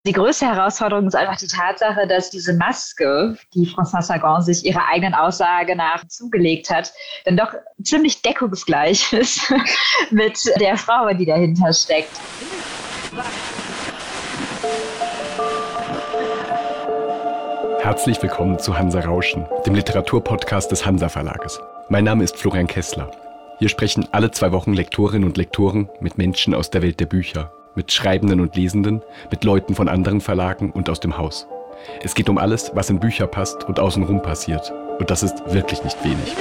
Die größte Herausforderung ist einfach die Tatsache, dass diese Maske, die Françoise Sagan sich ihrer eigenen Aussage nach zugelegt hat, dann doch ziemlich deckungsgleich ist mit der Frau, die dahinter steckt. Herzlich willkommen zu Hansa Rauschen, dem Literaturpodcast des Hansa Verlages. Mein Name ist Florian Kessler. Hier sprechen alle 2 Wochen Lektorinnen und Lektoren mit Menschen aus der Welt der Bücher, mit Schreibenden und Lesenden, mit Leuten von anderen Verlagen und aus dem Haus. Es geht um alles, was in Bücher passt und außenrum passiert. Und das ist wirklich nicht wenig.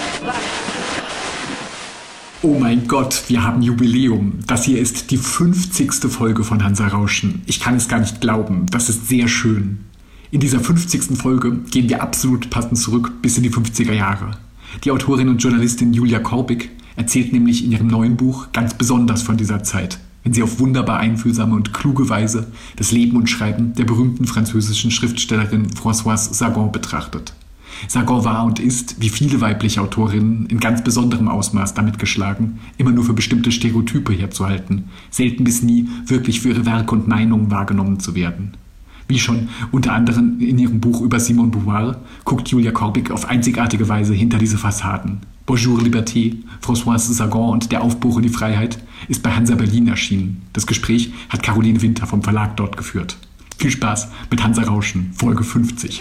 Oh mein Gott, wir haben Jubiläum. Das hier ist die 50. Folge von Hansa Rauschen. Ich kann es gar nicht glauben. Das ist sehr schön. In dieser 50. Folge gehen wir absolut passend zurück bis in die 50er Jahre. Die Autorin und Journalistin Julia Korbig erzählt nämlich in ihrem neuen Buch ganz besonders von dieser Zeit, wenn sie auf wunderbar einfühlsame und kluge Weise das Leben und Schreiben der berühmten französischen Schriftstellerin Françoise Sagan betrachtet. Sagan war und ist, wie viele weibliche Autorinnen, in ganz besonderem Ausmaß damit geschlagen, immer nur für bestimmte Stereotype herzuhalten, selten bis nie wirklich für ihre Werke und Meinungen wahrgenommen zu werden. Wie schon unter anderem in ihrem Buch über Simone Beauvoir guckt Julia Korbig auf einzigartige Weise hinter diese Fassaden. Bonjour Liberté, Françoise Sagan und der Aufbruch in die Freiheit ist bei Hansa Berlin erschienen. Das Gespräch hat Caroline Winter vom Verlag dort geführt. Viel Spaß mit Hansa Rauschen, Folge 50.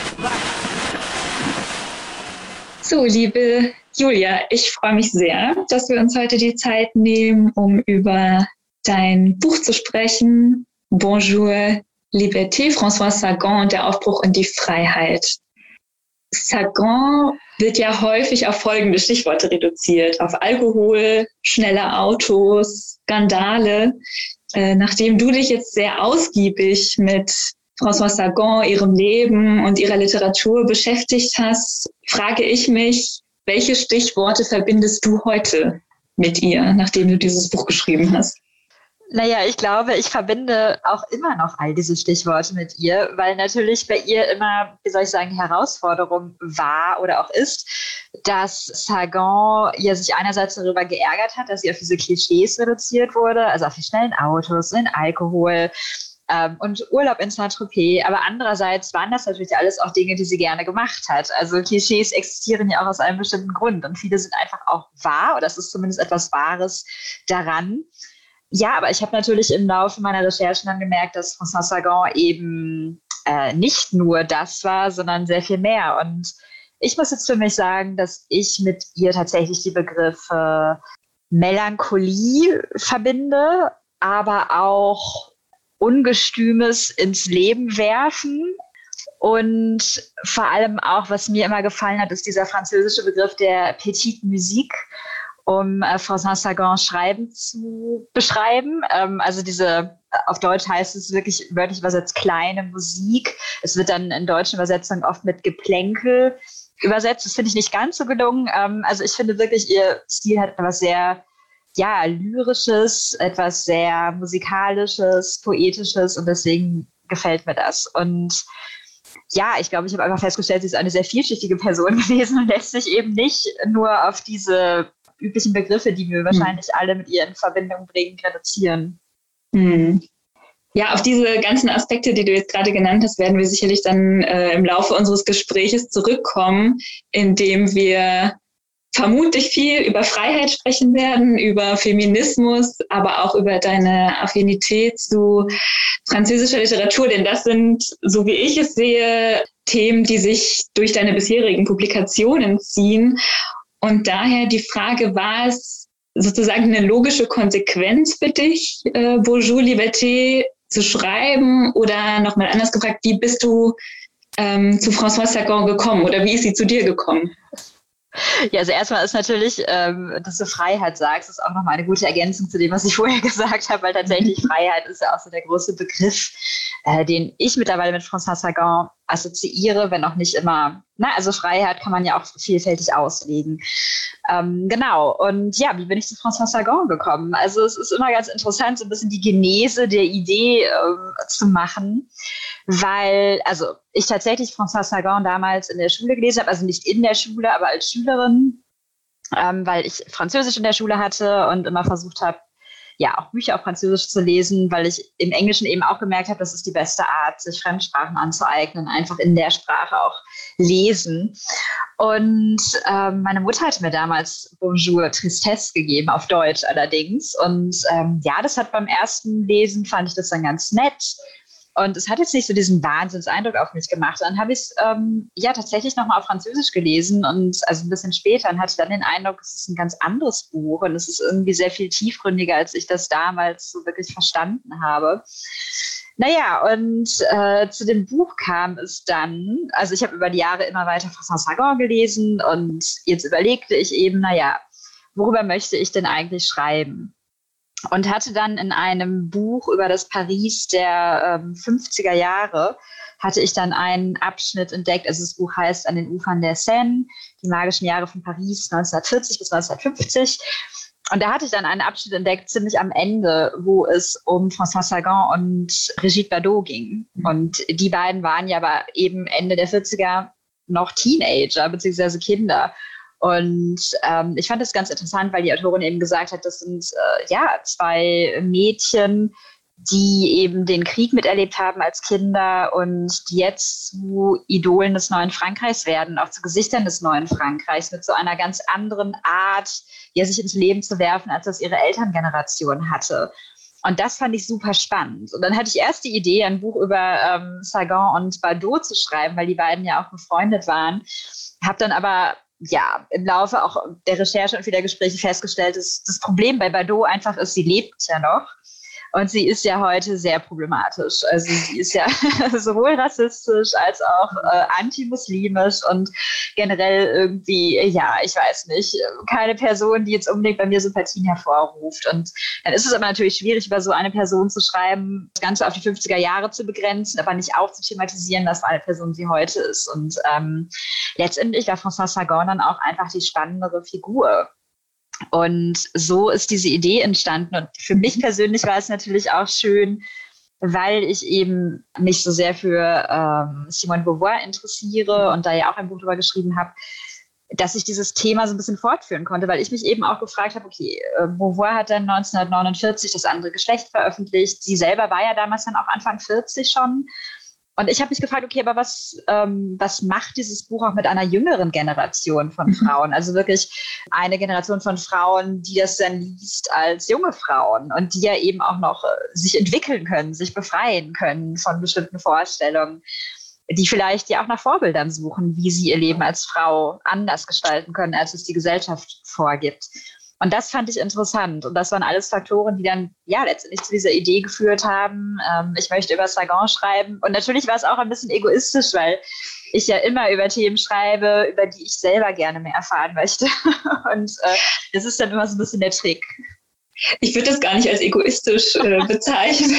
So, liebe Julia, ich freue mich sehr, dass wir uns heute die Zeit nehmen, um über dein Buch zu sprechen. Bonjour Liberté, Françoise Sagan und der Aufbruch in die Freiheit. Sagan wird ja häufig auf folgende Stichworte reduziert: auf Alkohol, schnelle Autos, Skandale. Nachdem du dich jetzt sehr ausgiebig mit Françoise Sagan, ihrem Leben und ihrer Literatur beschäftigt hast, frage ich mich, welche Stichworte verbindest du heute mit ihr, nachdem du dieses Buch geschrieben hast? Naja, ich glaube, ich verbinde auch immer noch all diese Stichworte mit ihr, weil natürlich bei ihr immer, wie soll ich sagen, die Herausforderung war oder auch ist, dass Sagan ja sich einerseits darüber geärgert hat, dass sie auf diese Klischees reduziert wurde, also auf die schnellen Autos, den Alkohol und Urlaub in Saint-Tropez. Aber andererseits waren das natürlich alles auch Dinge, die sie gerne gemacht hat. Also Klischees existieren ja auch aus einem bestimmten Grund und viele sind einfach auch wahr, oder es ist zumindest etwas Wahres daran. Ja, aber ich habe natürlich im Laufe meiner Recherchen dann gemerkt, dass Françoise Sagan eben nicht nur das war, sondern sehr viel mehr. Und ich muss jetzt für mich sagen, dass ich mit ihr tatsächlich die Begriffe Melancholie verbinde, aber auch Ungestümes ins Leben werfen. Und vor allem auch, was mir immer gefallen hat, ist dieser französische Begriff der Petite Musique, um Françoise Sagan Schreiben zu beschreiben. Also diese, auf Deutsch heißt es wirklich wörtlich übersetzt kleine Musik. Es wird dann in deutschen Übersetzungen oft mit Geplänkel übersetzt. Das finde ich nicht ganz so gelungen. Also ich finde wirklich, ihr Stil hat etwas sehr, ja, Lyrisches, etwas sehr Musikalisches, Poetisches, und deswegen gefällt mir das. Und ja, ich glaube, ich habe einfach festgestellt, sie ist eine sehr vielschichtige Person gewesen und lässt sich eben nicht nur auf diese üblichen Begriffe, die wir wahrscheinlich alle mit ihr in Verbindung bringen, reduzieren. Ja, auf diese ganzen Aspekte, die du jetzt gerade genannt hast, werden wir sicherlich dann im Laufe unseres Gespräches zurückkommen, indem wir vermutlich viel über Freiheit sprechen werden, über Feminismus, aber auch über deine Affinität zu französischer Literatur, denn das sind, so wie ich es sehe, Themen, die sich durch deine bisherigen Publikationen ziehen. Und daher die Frage, war es sozusagen eine logische Konsequenz für dich, Bonjour Liberté zu schreiben? Oder nochmal anders gefragt, wie bist du zu Françoise Sagan gekommen oder wie ist sie zu dir gekommen? Ja, also erstmal ist natürlich, dass du Freiheit sagst, ist auch nochmal eine gute Ergänzung zu dem, was ich vorher gesagt habe, weil tatsächlich Freiheit ist ja auch so der große Begriff, den ich mittlerweile mit Françoise Sagan assoziiere, wenn auch nicht immer. Also Freiheit kann man ja auch vielfältig auslegen. Genau, und ja, wie bin ich zu Françoise Sagan gekommen? Also es ist immer ganz interessant, so ein bisschen die Genese der Idee zu machen, weil, also ich tatsächlich Françoise Sagan damals in der Schule gelesen habe, also nicht in der Schule, aber als Schülerin, weil ich Französisch in der Schule hatte und immer versucht habe, ja, auch Bücher auf Französisch zu lesen, weil ich im Englischen eben auch gemerkt habe, das ist die beste Art, sich Fremdsprachen anzueignen, einfach in der Sprache auch lesen. Und meine Mutter hatte mir damals Bonjour Tristesse gegeben, auf Deutsch allerdings. Und ja, das hat beim ersten Lesen, fand ich das dann ganz nett. Und es hat jetzt nicht so diesen Wahnsinnseindruck auf mich gemacht. Dann habe ich es ja tatsächlich nochmal auf Französisch gelesen und also ein bisschen später und hatte dann den Eindruck, es ist ein ganz anderes Buch und es ist irgendwie sehr viel tiefgründiger, als ich das damals so wirklich verstanden habe. Naja, und zu dem Buch kam es dann, also ich habe über die Jahre immer weiter Saint-Sagan gelesen und jetzt überlegte ich eben, naja, worüber möchte ich denn eigentlich schreiben? Und hatte dann in einem Buch über das Paris der 50er Jahre, hatte ich dann einen Abschnitt entdeckt. Also das Buch heißt An den Ufern der Seine, die magischen Jahre von Paris 1940 bis 1950. Und da hatte ich dann einen Abschnitt entdeckt, ziemlich am Ende, wo es um François Sagan und Brigitte Bardot ging. Und die beiden waren ja aber eben Ende der 40er noch Teenager bzw. Kinder. Und ich fand das ganz interessant, weil die Autorin eben gesagt hat, das sind ja 2 Mädchen, die eben den Krieg miterlebt haben als Kinder und die jetzt zu Idolen des neuen Frankreichs werden, auch zu Gesichtern des neuen Frankreichs, mit so einer ganz anderen Art, ja, sich ins Leben zu werfen, als das ihre Elterngeneration hatte. Und das fand ich super spannend. Und dann hatte ich erst die Idee, ein Buch über Sagan und Bardot zu schreiben, weil die beiden ja auch befreundet waren. Habe dann aber ja im Laufe auch der Recherche und vieler Gespräche festgestellt, dass das Problem bei Bardot einfach ist, sie lebt ja noch. Und sie ist ja heute sehr problematisch. Also sie ist ja sowohl rassistisch als auch antimuslimisch und generell irgendwie, ja, ich weiß nicht, keine Person, die jetzt unbedingt bei mir Sympathien hervorruft. Und dann ist es aber natürlich schwierig, über so eine Person zu schreiben, das Ganze auf die 50er Jahre zu begrenzen, aber nicht auch zu thematisieren, was eine Person sie heute ist. Und letztendlich war François Sagan dann auch einfach die spannendere Figur. Und so ist diese Idee entstanden. Und für mich persönlich war es natürlich auch schön, weil ich eben mich so sehr für Simone de Beauvoir interessiere und da ja auch ein Buch drüber geschrieben habe, dass ich dieses Thema so ein bisschen fortführen konnte, weil ich mich eben auch gefragt habe, okay, Beauvoir hat dann 1949 das andere Geschlecht veröffentlicht. Sie selber war ja damals dann auch Anfang 40 schon. Und ich habe mich gefragt, okay, aber was macht dieses Buch auch mit einer jüngeren Generation von Frauen? Also wirklich eine Generation von Frauen, die das dann liest als junge Frauen und die ja eben auch noch sich entwickeln können, sich befreien können von bestimmten Vorstellungen, die vielleicht ja auch nach Vorbildern suchen, wie sie ihr Leben als Frau anders gestalten können, als es die Gesellschaft vorgibt. Und das fand ich interessant. Und das waren alles Faktoren, die dann ja letztendlich zu dieser Idee geführt haben. Ich möchte über Sagan schreiben. Und natürlich war es auch ein bisschen egoistisch, weil ich ja immer über Themen schreibe, über die ich selber gerne mehr erfahren möchte. Und das ist dann immer so ein bisschen der Trick. Ich würde das gar nicht als egoistisch bezeichnen.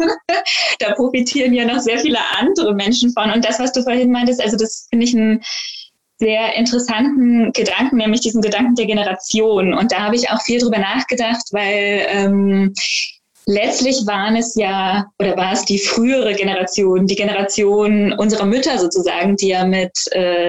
Da profitieren ja noch sehr viele andere Menschen von. Und das, was du vorhin meintest, also das finde ich ein sehr interessanten Gedanken, nämlich diesen Gedanken der Generation. Und da habe ich auch viel drüber nachgedacht, weil letztlich war es die frühere Generation, die Generation unserer Mütter sozusagen, die ja mit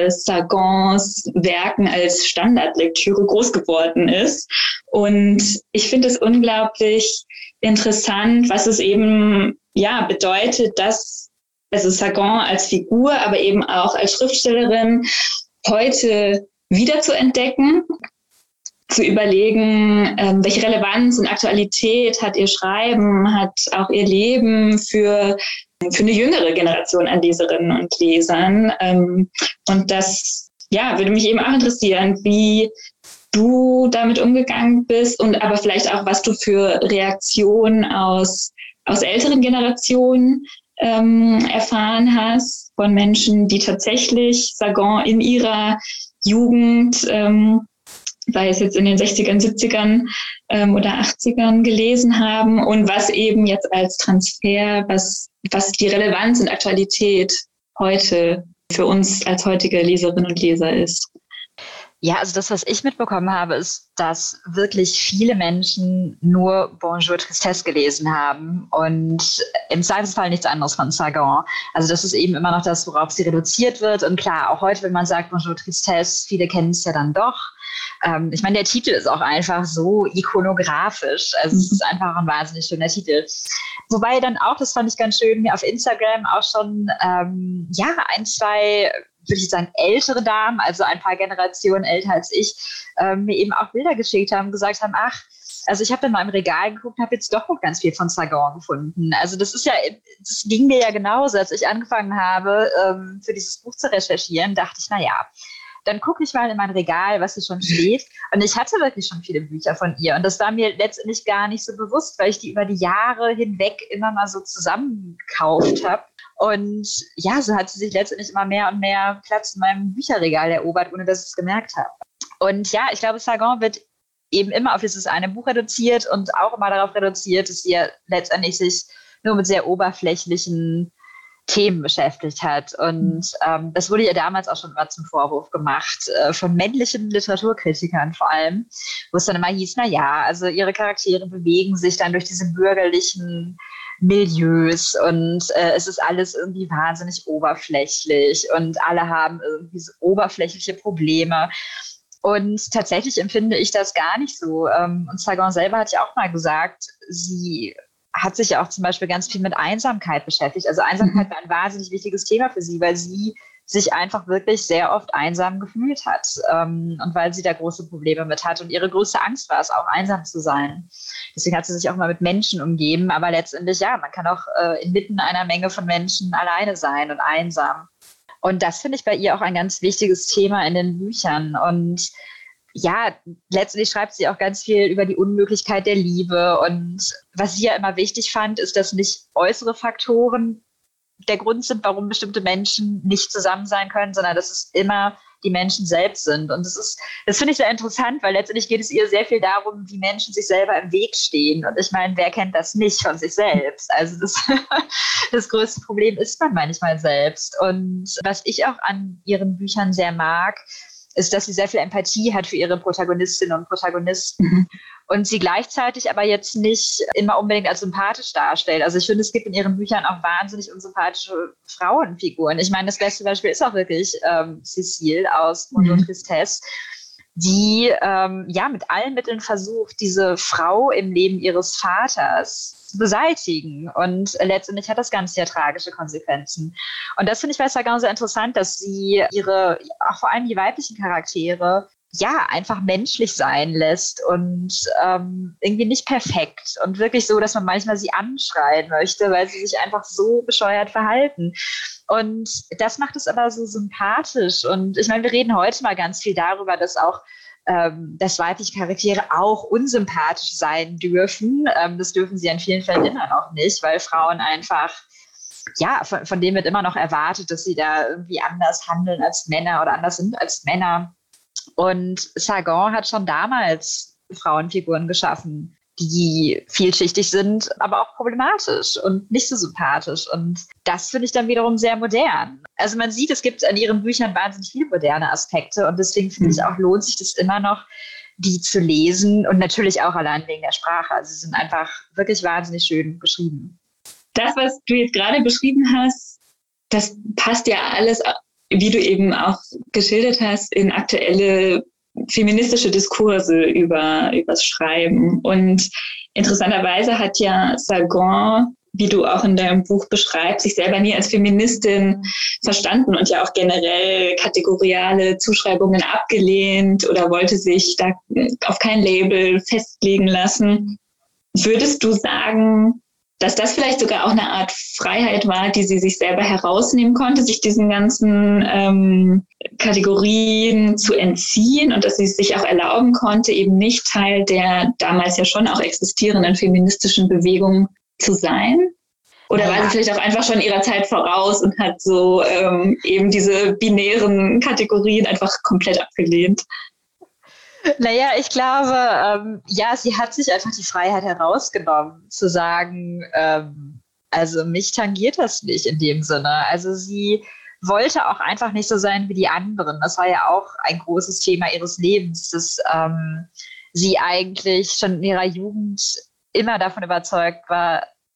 Sagans Werken als Standardlektüre groß geworden ist. Und ich finde es unglaublich interessant, was es eben bedeutet, dass Sagan als Figur, aber eben auch als Schriftstellerin heute wieder zu entdecken, zu überlegen, welche Relevanz und Aktualität hat ihr Schreiben, hat auch ihr Leben für eine jüngere Generation an Leserinnen und Lesern. Und das würde mich eben auch interessieren, wie du damit umgegangen bist und aber vielleicht auch, was du für Reaktionen aus älteren Generationen erfahren hast von Menschen, die tatsächlich Sagan in ihrer Jugend, sei es jetzt in den 60ern, 70ern oder 80ern gelesen haben und was eben jetzt als Transfer, was die Relevanz und Aktualität heute für uns als heutige Leserinnen und Leser ist. Ja, also das, was ich mitbekommen habe, ist, dass wirklich viele Menschen nur Bonjour Tristesse gelesen haben und im Zweifelsfall nichts anderes von Sagan. Also das ist eben immer noch das, worauf sie reduziert wird. Und klar, auch heute, wenn man sagt Bonjour Tristesse, viele kennen es ja dann doch. Ich meine, der Titel ist auch einfach so ikonografisch. Also es ist einfach ein wahnsinnig schöner Titel. Wobei dann auch, das fand ich ganz schön, mir auf Instagram auch schon ein, zwei, würde ich sagen, ältere Damen, also ein paar Generationen älter als ich, mir eben auch Bilder geschickt haben, gesagt haben, ach, also ich habe in meinem Regal geguckt, habe jetzt doch noch ganz viel von Sagan gefunden. Also das ging mir ja genauso, als ich angefangen habe, für dieses Buch zu recherchieren, dachte ich, naja, dann gucke ich mal in mein Regal, was hier schon steht. Und ich hatte wirklich schon viele Bücher von ihr. Und das war mir letztendlich gar nicht so bewusst, weil ich die über die Jahre hinweg immer mal so zusammengekauft habe. Und ja, so hat sie sich letztendlich immer mehr und mehr Platz in meinem Bücherregal erobert, ohne dass ich es gemerkt habe. Und ja, ich glaube, Sagan wird eben immer auf dieses eine Buch reduziert und auch immer darauf reduziert, dass sie ja letztendlich sich nur mit sehr oberflächlichen Themen beschäftigt hat. Und das wurde ihr damals auch schon immer zum Vorwurf gemacht, von männlichen Literaturkritikern vor allem, wo es dann immer hieß, naja, also ihre Charaktere bewegen sich dann durch diese bürgerlichen Milieus und es ist alles irgendwie wahnsinnig oberflächlich und alle haben irgendwie so oberflächliche Probleme. Und tatsächlich empfinde ich das gar nicht so. Und Sagan selber hat ja auch mal gesagt, sie hat sich ja auch zum Beispiel ganz viel mit Einsamkeit beschäftigt. Also Einsamkeit war ein wahnsinnig wichtiges Thema für sie, weil sie sich einfach wirklich sehr oft einsam gefühlt hat und weil sie da große Probleme mit hat. Und ihre größte Angst war es auch, einsam zu sein. Deswegen hat sie sich auch mal mit Menschen umgeben. Aber letztendlich, ja, man kann auch inmitten einer Menge von Menschen alleine sein und einsam. Und das finde ich bei ihr auch ein ganz wichtiges Thema in den Büchern. Und ja, letztendlich schreibt sie auch ganz viel über die Unmöglichkeit der Liebe. Und was sie ja immer wichtig fand, ist, dass nicht äußere Faktoren der Grund sind, warum bestimmte Menschen nicht zusammen sein können, sondern dass es immer die Menschen selbst sind. Und das finde ich sehr interessant, weil letztendlich geht es ihr sehr viel darum, wie Menschen sich selber im Weg stehen. Und ich meine, wer kennt das nicht von sich selbst? Also das größte Problem ist man manchmal selbst. Und was ich auch an ihren Büchern sehr mag, ist, dass sie sehr viel Empathie hat für ihre Protagonistinnen und Protagonisten und sie gleichzeitig aber jetzt nicht immer unbedingt als sympathisch darstellt. Also ich finde, es gibt in ihren Büchern auch wahnsinnig unsympathische Frauenfiguren. Ich meine, das beste Beispiel ist auch wirklich Cécile aus Mond und Tristesse, die mit allen Mitteln versucht, diese Frau im Leben ihres Vaters zu beseitigen. Und letztendlich hat das Ganze ja tragische Konsequenzen. Und das finde ich bei Sagan sehr interessant, dass sie auch vor allem die weiblichen Charaktere, einfach menschlich sein lässt und irgendwie nicht perfekt und wirklich so, dass man manchmal sie anschreien möchte, weil sie sich einfach so bescheuert verhalten. Und das macht es aber so sympathisch. Und ich meine, wir reden heute mal ganz viel darüber, dass auch dass weibliche Charaktere auch unsympathisch sein dürfen. Das dürfen sie in vielen Fällen immer noch nicht, weil Frauen einfach, von denen wird immer noch erwartet, dass sie da irgendwie anders handeln als Männer oder anders sind als Männer. Und Sagan hat schon damals Frauenfiguren geschaffen, die vielschichtig sind, aber auch problematisch und nicht so sympathisch. Und das finde ich dann wiederum sehr modern. Also man sieht, es gibt an ihren Büchern wahnsinnig viele moderne Aspekte und deswegen finde ich auch, lohnt sich das immer noch, die zu lesen und natürlich auch allein wegen der Sprache. Also sie sind einfach wirklich wahnsinnig schön geschrieben. Das, was du jetzt gerade beschrieben hast, das passt ja alles, wie du eben auch geschildert hast, in aktuelle feministische Diskurse übers Schreiben. Und interessanterweise hat ja Sagan, wie du auch in deinem Buch beschreibst, sich selber nie als Feministin verstanden und ja auch generell kategoriale Zuschreibungen abgelehnt oder wollte sich da auf kein Label festlegen lassen. Würdest du sagen, dass das vielleicht sogar auch eine Art Freiheit war, die sie sich selber herausnehmen konnte, sich diesen ganzen Kategorien zu entziehen und dass sie es sich auch erlauben konnte, eben nicht Teil der damals ja schon auch existierenden feministischen Bewegung zu sein? Oder war sie vielleicht auch einfach schon ihrer Zeit voraus und hat so eben diese binären Kategorien einfach komplett abgelehnt? Naja, ich glaube, sie hat sich einfach die Freiheit herausgenommen, zu sagen, also mich tangiert das nicht in dem Sinne. Also sie wollte auch einfach nicht so sein wie die anderen. Das war ja auch ein großes Thema ihres Lebens, dass sie eigentlich schon in ihrer Jugend immer davon überzeugt war,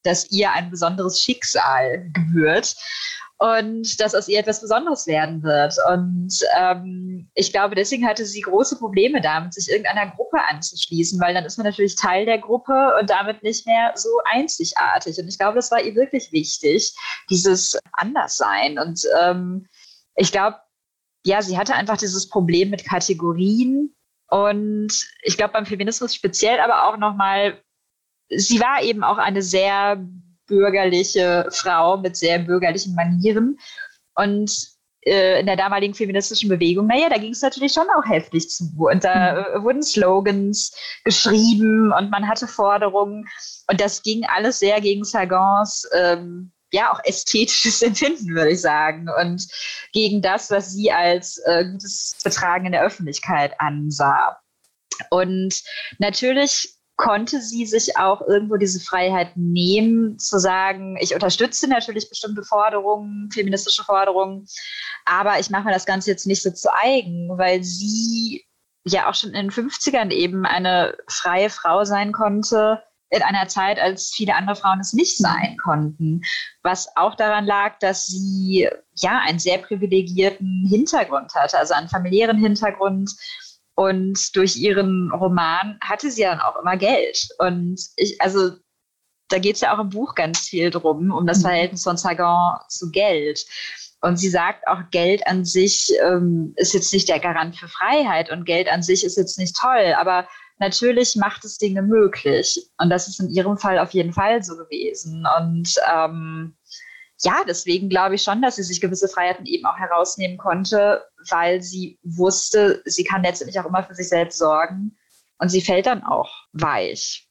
dass ihr ein besonderes Schicksal gebührt und dass aus ihr etwas Besonderes werden wird. Und ich glaube, deswegen hatte sie große Probleme damit, sich irgendeiner Gruppe anzuschließen, weil dann ist man natürlich Teil der Gruppe und damit nicht mehr so einzigartig. Und ich glaube, das war ihr wirklich wichtig, dieses Anderssein. Und ich glaube, ja, sie hatte einfach dieses Problem mit Kategorien. Und ich glaube, beim Feminismus speziell aber auch nochmal, sie war eben auch eine sehr bürgerliche Frau mit sehr bürgerlichen Manieren. Und in der damaligen feministischen Bewegung, naja, da ging es natürlich schon auch heftig zu. Und da wurden Slogans geschrieben und man hatte Forderungen. Und das ging alles sehr gegen Sagans, auch ästhetisches Empfinden, würde ich sagen. Und gegen das, was sie als gutes Betragen in der Öffentlichkeit ansah. Und natürlich konnte sie sich auch irgendwo diese Freiheit nehmen, zu sagen, ich unterstütze natürlich bestimmte Forderungen, feministische Forderungen, aber ich mache mir das Ganze jetzt nicht so zu eigen, weil sie ja auch schon in den 50ern eben eine freie Frau sein konnte, in einer Zeit, als viele andere Frauen es nicht sein konnten, was auch daran lag, dass sie ja einen sehr privilegierten Hintergrund hatte, also einen familiären Hintergrund. Und durch ihren Roman hatte sie dann auch immer Geld. Und da geht es ja auch im Buch ganz viel drum, um das Verhältnis von Sagan zu Geld. Und sie sagt auch, Geld an sich ist jetzt nicht der Garant für Freiheit und Geld an sich ist jetzt nicht toll, aber natürlich macht es Dinge möglich. Und das ist in ihrem Fall auf jeden Fall so gewesen. Und deswegen glaube ich schon, dass sie sich gewisse Freiheiten eben auch herausnehmen konnte, weil sie wusste, sie kann letztendlich auch immer für sich selbst sorgen und sie fällt dann auch weich.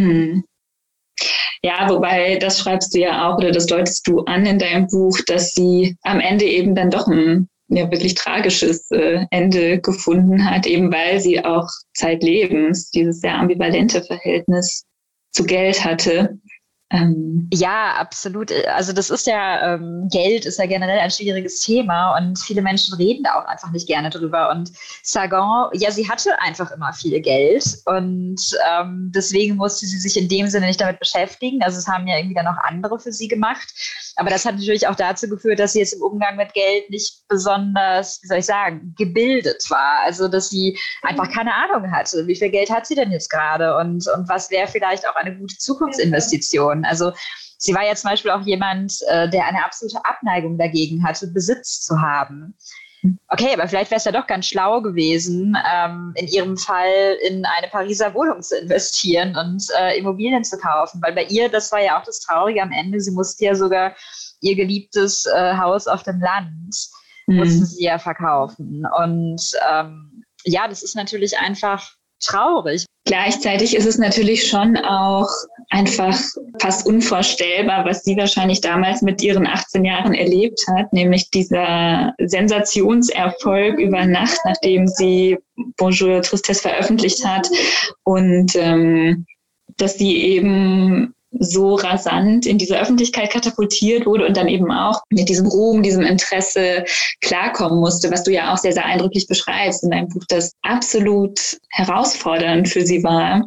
Ja, wobei, das schreibst du ja auch oder das deutest du an in deinem Buch, dass sie am Ende eben dann doch ein wirklich tragisches Ende gefunden hat, eben weil sie auch zeitlebens dieses sehr ambivalente Verhältnis zu Geld hatte. Ja, absolut. Also das ist ja, Geld ist ja generell ein schwieriges Thema und viele Menschen reden da auch einfach nicht gerne drüber. Und Sagan, ja, sie hatte einfach immer viel Geld und deswegen musste sie sich in dem Sinne nicht damit beschäftigen. Also es haben ja irgendwie dann noch andere für sie gemacht. Aber das hat natürlich auch dazu geführt, dass sie jetzt im Umgang mit Geld nicht besonders, wie soll ich sagen, gebildet war. Also dass sie einfach keine Ahnung hatte, wie viel Geld hat sie denn jetzt gerade und was wäre vielleicht auch eine gute Zukunftsinvestition. Also sie war ja zum Beispiel auch jemand, der eine absolute Abneigung dagegen hatte, Besitz zu haben. Okay, aber vielleicht wäre es ja doch ganz schlau gewesen, in ihrem Fall in eine Pariser Wohnung zu investieren und Immobilien zu kaufen. Weil bei ihr, das war ja auch das Traurige am Ende, sie musste ja sogar ihr geliebtes Haus auf dem Land, musste sie ja verkaufen. Und das ist natürlich einfach traurig. Gleichzeitig ist es natürlich schon auch einfach fast unvorstellbar, was sie wahrscheinlich damals mit ihren 18 Jahren erlebt hat, nämlich dieser Sensationserfolg über Nacht, nachdem sie Bonjour Tristesse veröffentlicht hat und dass sie eben so rasant in diese Öffentlichkeit katapultiert wurde und dann eben auch mit diesem Ruhm, diesem Interesse klarkommen musste, was du ja auch sehr, sehr eindrücklich beschreibst in deinem Buch, das absolut herausfordernd für sie war.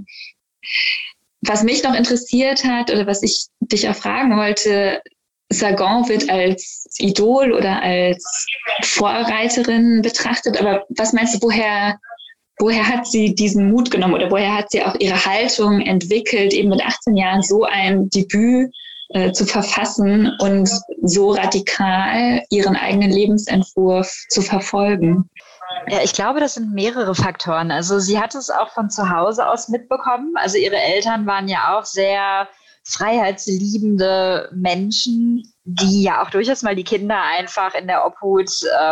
Was mich noch interessiert hat oder was ich dich auch fragen wollte, Sagan wird als Idol oder als Vorreiterin betrachtet, aber was meinst du, woher hat sie diesen Mut genommen oder woher hat sie auch ihre Haltung entwickelt, eben mit 18 Jahren so ein Debüt zu verfassen und so radikal ihren eigenen Lebensentwurf zu verfolgen? Ja, ich glaube, das sind mehrere Faktoren. Also sie hat es auch von zu Hause aus mitbekommen. Also ihre Eltern waren ja auch sehr freiheitsliebende Menschen, die ja auch durchaus mal die Kinder einfach in der Obhut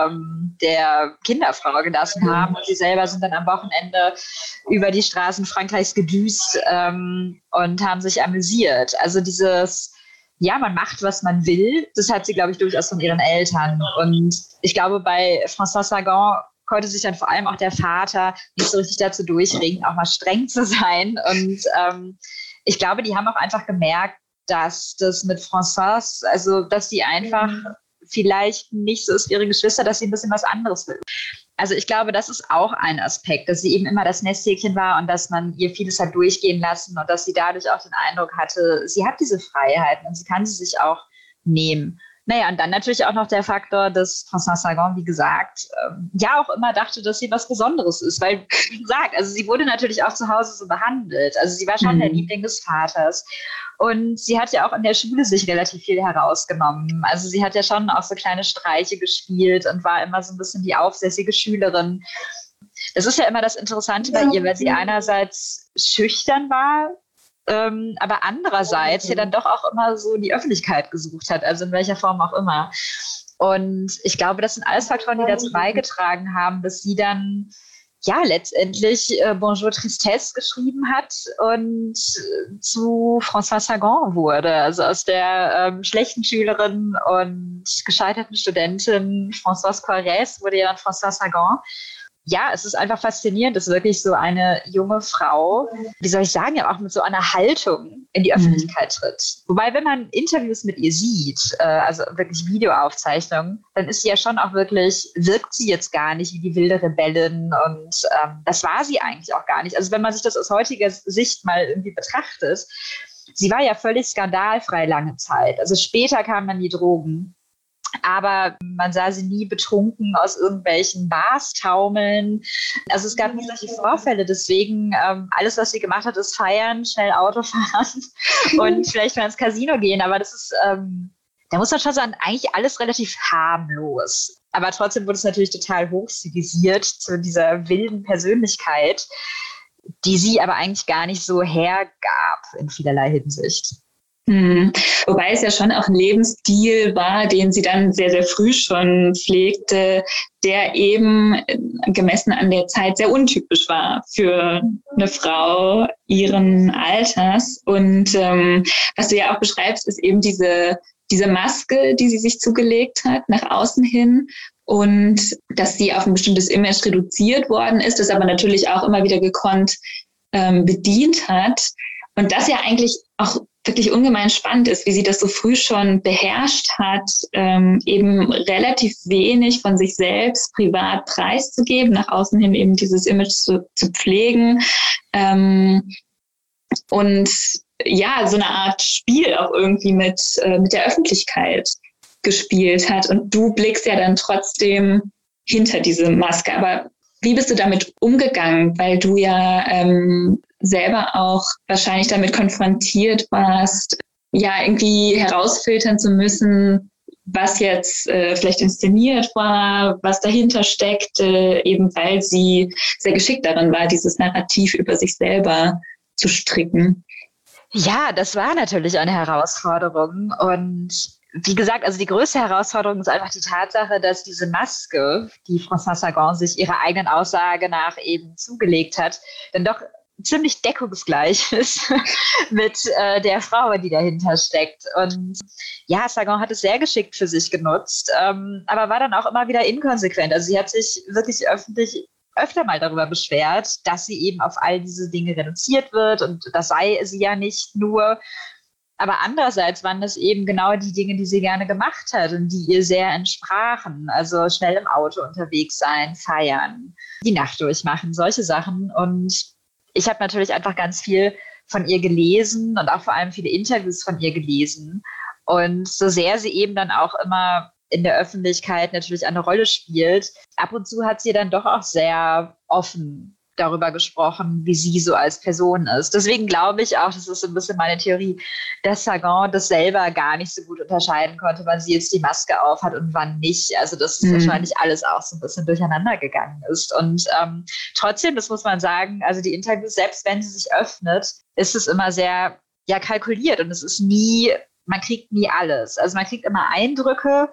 der Kinderfrau gelassen haben. Und sie selber sind dann am Wochenende über die Straßen Frankreichs gedüst und haben sich amüsiert. Also dieses, ja, man macht, was man will, das hat sie, glaube ich, durchaus von ihren Eltern. Und ich glaube, bei François Sagan konnte sich dann vor allem auch der Vater nicht so richtig dazu durchringen, auch mal streng zu sein. Und ich glaube, die haben auch einfach gemerkt, dass das mit François, also dass sie einfach vielleicht nicht so ist wie ihre Geschwister, dass sie ein bisschen was anderes will. Also ich glaube, das ist auch ein Aspekt, dass sie eben immer das Nesthäkchen war und dass man ihr vieles hat durchgehen lassen und dass sie dadurch auch den Eindruck hatte, sie hat diese Freiheiten und sie kann sie sich auch nehmen. Naja, und dann natürlich auch noch der Faktor, dass Françoise Sagan, wie gesagt, ja auch immer dachte, dass sie was Besonderes ist. Weil, wie gesagt, also sie wurde natürlich auch zu Hause so behandelt. Also sie war schon der Liebling des Vaters. Und sie hat ja auch in der Schule sich relativ viel herausgenommen. Also sie hat ja schon auch so kleine Streiche gespielt und war immer so ein bisschen die aufsässige Schülerin. Das ist ja immer das Interessante bei ihr, weil sie einerseits schüchtern war, aber andererseits ja dann doch auch immer so die Öffentlichkeit gesucht hat, also in welcher Form auch immer. Und ich glaube, das sind alles Faktoren, die dazu beigetragen haben, dass sie dann ja letztendlich Bonjour Tristesse geschrieben hat und zu Françoise Sagan wurde. Also aus der schlechten Schülerin und gescheiterten Studentin Françoise Coirès wurde ja dann Françoise Sagan. Ja, es ist einfach faszinierend, dass wirklich so eine junge Frau, wie soll ich sagen, ja auch mit so einer Haltung in die Öffentlichkeit tritt. Wobei, wenn man Interviews mit ihr sieht, also wirklich Videoaufzeichnungen, dann ist sie ja schon auch wirklich, wirkt sie jetzt gar nicht wie die wilde Rebellin und das war sie eigentlich auch gar nicht. Also wenn man sich das aus heutiger Sicht mal irgendwie betrachtet, sie war ja völlig skandalfrei lange Zeit. Also später kamen dann die Drogen. Aber man sah sie nie betrunken aus irgendwelchen Bars taumeln. Also es gab nie solche Vorfälle. Deswegen alles, was sie gemacht hat, ist feiern, schnell Auto fahren und vielleicht mal ins Casino gehen. Aber das ist, da muss man schon sagen, eigentlich alles relativ harmlos. Aber trotzdem wurde es natürlich total hochstilisiert zu dieser wilden Persönlichkeit, die sie aber eigentlich gar nicht so hergab in vielerlei Hinsicht. Wobei es ja schon auch ein Lebensstil war, den sie dann sehr, sehr früh schon pflegte, der eben gemessen an der Zeit sehr untypisch war für eine Frau ihren Alters. Und was du ja auch beschreibst, ist eben diese Maske, die sie sich zugelegt hat, nach außen hin. Und dass sie auf ein bestimmtes Image reduziert worden ist, das aber natürlich auch immer wieder gekonnt bedient hat. Und das ja eigentlich auch wirklich ungemein spannend ist, wie sie das so früh schon beherrscht hat, eben relativ wenig von sich selbst privat preiszugeben, nach außen hin eben dieses Image zu pflegen und ja, so eine Art Spiel auch irgendwie mit der Öffentlichkeit gespielt hat. Und du blickst ja dann trotzdem hinter diese Maske. Aber wie bist du damit umgegangen? Weil du ja selber auch wahrscheinlich damit konfrontiert warst, ja, irgendwie herausfiltern zu müssen, was jetzt vielleicht inszeniert war, was dahinter steckte, eben weil sie sehr geschickt darin war, dieses Narrativ über sich selber zu stricken. Ja, das war natürlich eine Herausforderung. Und wie gesagt, also die größte Herausforderung ist einfach die Tatsache, dass diese Maske, die Françoise Sagan sich ihrer eigenen Aussage nach eben zugelegt hat, dann doch ziemlich deckungsgleich ist mit der Frau, die dahinter steckt. Und ja, Sagan hat es sehr geschickt für sich genutzt, aber war dann auch immer wieder inkonsequent. Also sie hat sich wirklich öffentlich öfter mal darüber beschwert, dass sie eben auf all diese Dinge reduziert wird und das sei sie ja nicht nur. Aber andererseits waren das eben genau die Dinge, die sie gerne gemacht hat und die ihr sehr entsprachen. Also schnell im Auto unterwegs sein, feiern, die Nacht durchmachen, solche Sachen. Und ich habe natürlich einfach ganz viel von ihr gelesen und auch vor allem viele Interviews von ihr gelesen. Und so sehr sie eben dann auch immer in der Öffentlichkeit natürlich eine Rolle spielt, ab und zu hat sie dann doch auch sehr offen darüber gesprochen, wie sie so als Person ist. Deswegen glaube ich auch, das ist so ein bisschen meine Theorie, dass Sagan das selber gar nicht so gut unterscheiden konnte, wann sie jetzt die Maske aufhat und wann nicht. Also dass wahrscheinlich alles auch so ein bisschen durcheinander gegangen ist. Und trotzdem, das muss man sagen, also die Interviews, selbst wenn sie sich öffnet, ist es immer sehr kalkuliert und es ist nie, man kriegt nie alles. Also man kriegt immer Eindrücke,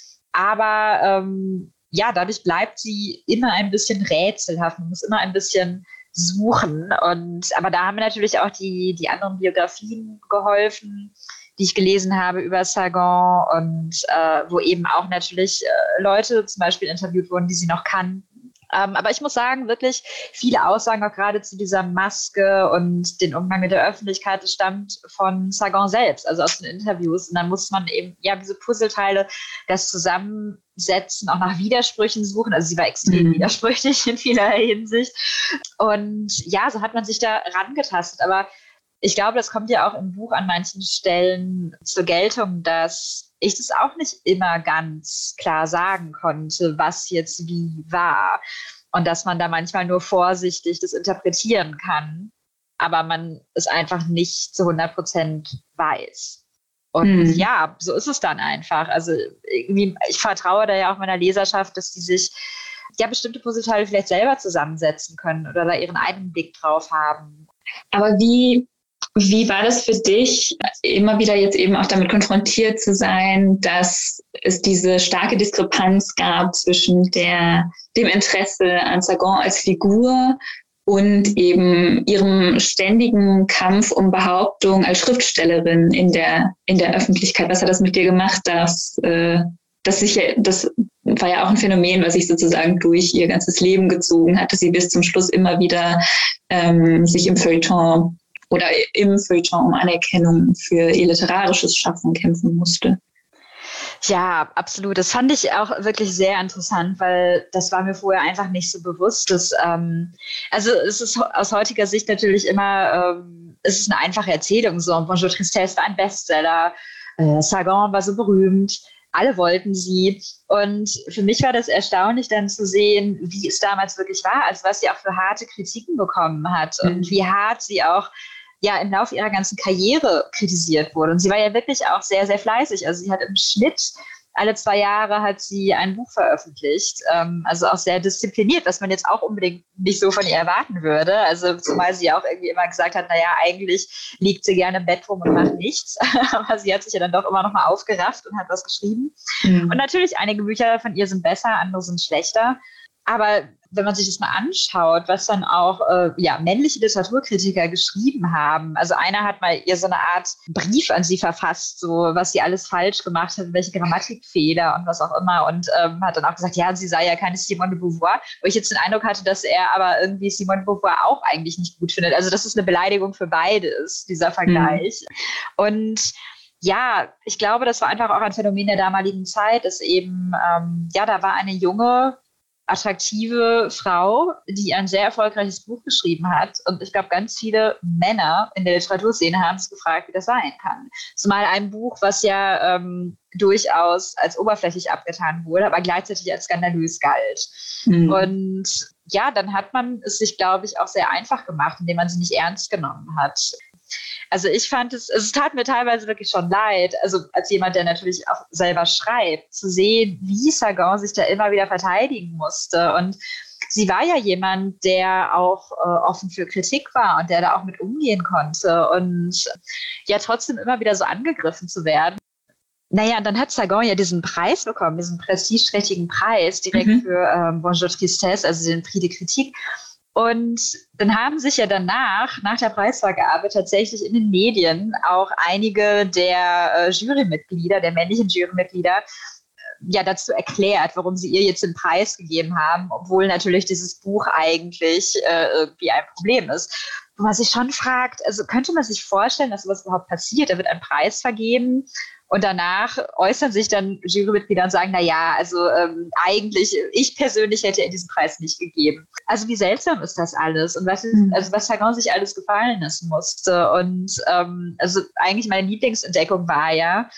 aber dadurch bleibt sie immer ein bisschen rätselhaft. Man muss immer ein bisschen suchen. Aber da haben mir natürlich auch die anderen Biografien geholfen, die ich gelesen habe über Sagan und wo eben auch natürlich Leute zum Beispiel interviewt wurden, die sie noch kannten. Aber ich muss sagen, wirklich viele Aussagen auch gerade zu dieser Maske und den Umgang mit der Öffentlichkeit, das stammt von Sagan selbst, also aus den Interviews. Und dann muss man eben diese Puzzleteile, das zusammensetzen, auch nach Widersprüchen suchen. Also sie war extrem widersprüchlich in vielerlei Hinsicht. Und ja, so hat man sich da rangetastet. Aber ich glaube, das kommt ja auch im Buch an manchen Stellen zur Geltung, dass ich das auch nicht immer ganz klar sagen konnte, was jetzt wie war. Und dass man da manchmal nur vorsichtig das interpretieren kann, aber man es einfach nicht zu 100% weiß. Und ja, so ist es dann einfach. Also irgendwie, ich vertraue da ja auch meiner Leserschaft, dass die sich bestimmte Puzzleteile vielleicht selber zusammensetzen können oder da ihren eigenen Blick drauf haben. Aber wie war das für dich, immer wieder jetzt eben auch damit konfrontiert zu sein, dass es diese starke Diskrepanz gab zwischen dem Interesse an Sagan als Figur und eben ihrem ständigen Kampf um Behauptung als Schriftstellerin in der Öffentlichkeit? Was hat das mit dir gemacht? Das war ja auch ein Phänomen, was sich sozusagen durch ihr ganzes Leben gezogen hat, dass sie bis zum Schluss immer wieder sich im Feuilleton um Anerkennung für ihr literarisches Schaffen kämpfen musste. Ja, absolut. Das fand ich auch wirklich sehr interessant, weil das war mir vorher einfach nicht so bewusst. Also es ist aus heutiger Sicht natürlich immer, es ist eine einfache Erzählung. So, Bonjour Tristesse war ein Bestseller, Sagan war so berühmt, alle wollten sie. Und für mich war das erstaunlich dann zu sehen, wie es damals wirklich war, also was sie auch für harte Kritiken bekommen hat und wie hart sie auch im Laufe ihrer ganzen Karriere kritisiert wurde. Und sie war ja wirklich auch sehr, sehr fleißig. Also sie hat im Schnitt alle 2 Jahre hat sie ein Buch veröffentlicht. Also auch sehr diszipliniert, was man jetzt auch unbedingt nicht so von ihr erwarten würde. Also zumal sie auch irgendwie immer gesagt hat, eigentlich liegt sie gerne im Bett rum und macht nichts. Aber sie hat sich ja dann doch immer noch mal aufgerafft und hat was geschrieben. Und natürlich, einige Bücher von ihr sind besser, andere sind schlechter. Aber wenn man sich das mal anschaut, was dann auch männliche Literaturkritiker geschrieben haben, also einer hat mal ihr so eine Art Brief an sie verfasst, so was sie alles falsch gemacht hat, welche Grammatikfehler und was auch immer, und hat dann auch gesagt, sie sei ja keine Simone de Beauvoir, wo ich jetzt den Eindruck hatte, dass er aber irgendwie Simone de Beauvoir auch eigentlich nicht gut findet. Also dass es eine Beleidigung für beide ist, dieser Vergleich. Und ja, ich glaube, das war einfach auch ein Phänomen der damaligen Zeit, dass eben, da war eine junge, attraktive Frau, die ein sehr erfolgreiches Buch geschrieben hat. Und ich glaube, ganz viele Männer in der Literaturszene haben sich gefragt, wie das sein kann. Zumal ein Buch, was ja durchaus als oberflächlich abgetan wurde, aber gleichzeitig als skandalös galt. Und ja, dann hat man es sich, glaube ich, auch sehr einfach gemacht, indem man sie nicht ernst genommen hat. Also ich fand es tat mir teilweise wirklich schon leid, also als jemand, der natürlich auch selber schreibt, zu sehen, wie Sagan sich da immer wieder verteidigen musste. Und sie war ja jemand, der auch offen für Kritik war und der da auch mit umgehen konnte und ja trotzdem immer wieder so angegriffen zu werden. Naja, und dann hat Sagan ja diesen Preis bekommen, diesen prestigeträchtigen Preis direkt für Bonjour Tristesse, also den Prix de Critique. Und dann haben sich ja danach, nach der Preisvergabe, tatsächlich in den Medien auch einige der Jurymitglieder, der männlichen Jurymitglieder, dazu erklärt, warum sie ihr jetzt den Preis gegeben haben, obwohl natürlich dieses Buch eigentlich irgendwie ein Problem ist. Wo man sich schon fragt, also könnte man sich vorstellen, dass sowas überhaupt passiert? Da wird ein Preis vergeben und danach äußern sich dann Jurymitglieder und sagen, eigentlich, ich persönlich hätte ihr diesen Preis nicht gegeben. Also wie seltsam ist das alles und was Sagan sich alles gefallen lassen musste. Und also eigentlich meine Lieblingsentdeckung war ja,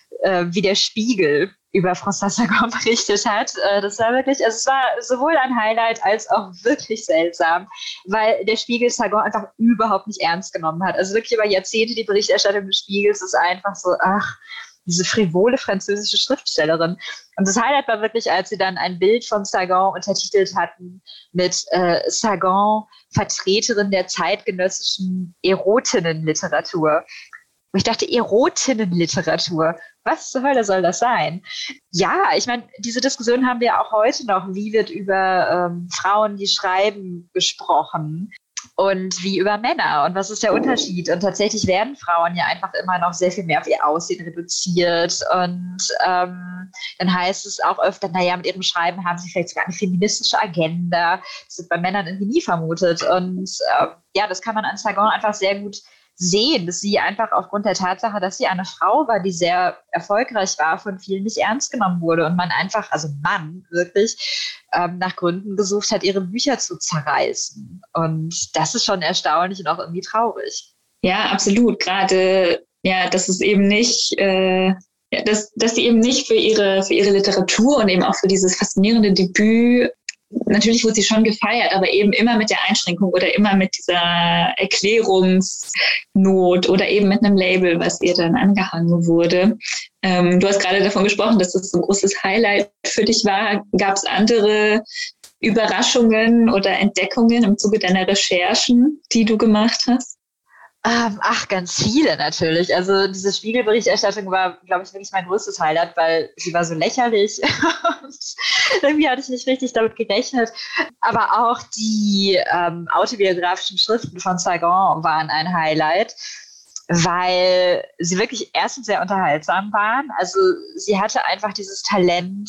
wie der Spiegel über François Sagan berichtet hat. Das war wirklich, also es war sowohl ein Highlight als auch wirklich seltsam, weil der Spiegel Sagan einfach überhaupt nicht ernst genommen hat. Also wirklich über Jahrzehnte die Berichterstattung des Spiegels ist einfach so, diese frivole französische Schriftstellerin. Und das Highlight war wirklich, als sie dann ein Bild von Sagan untertitelt hatten mit Sagan, Vertreterin der zeitgenössischen Erotinnenliteratur. Und ich dachte, Erotinnenliteratur, was zur Hölle soll das sein? Ja, ich meine, diese Diskussion haben wir auch heute noch. Wie wird über Frauen, die schreiben, gesprochen? und wie über Männer und was ist der Unterschied? Und tatsächlich werden Frauen ja einfach immer noch sehr viel mehr auf ihr Aussehen reduziert und dann heißt es auch öfter, naja, mit ihrem Schreiben haben sie vielleicht sogar eine feministische Agenda. Das wird bei Männern irgendwie nie vermutet und ja, das kann man an Sargon einfach sehr gut sehen, dass sie einfach aufgrund der Tatsache, dass sie eine Frau war, die sehr erfolgreich war, von vielen nicht ernst genommen wurde und man einfach, also Mann wirklich, nach Gründen gesucht hat, ihre Bücher zu zerreißen. Und das ist schon erstaunlich und auch irgendwie traurig. Ja, absolut. Gerade, ja, dass es eben nicht, dass sie eben nicht für ihre Literatur und eben auch für dieses faszinierende Debüt, natürlich wurde sie schon gefeiert, aber eben immer mit der Einschränkung oder immer mit dieser Erklärungsnot oder eben mit einem Label, was ihr dann angehangen wurde. Du hast gerade davon gesprochen, dass das so ein großes Highlight für dich war. Gab es andere Überraschungen oder Entdeckungen im Zuge deiner Recherchen, die du gemacht hast? Ganz viele natürlich. Also diese Spiegelberichterstattung war, glaube ich, wirklich mein größtes Highlight, weil sie war so lächerlich und irgendwie hatte ich nicht richtig damit gerechnet. Aber auch die autobiografischen Schriften von Sargon waren ein Highlight, weil sie wirklich erstens sehr unterhaltsam waren. Also sie hatte einfach dieses Talent,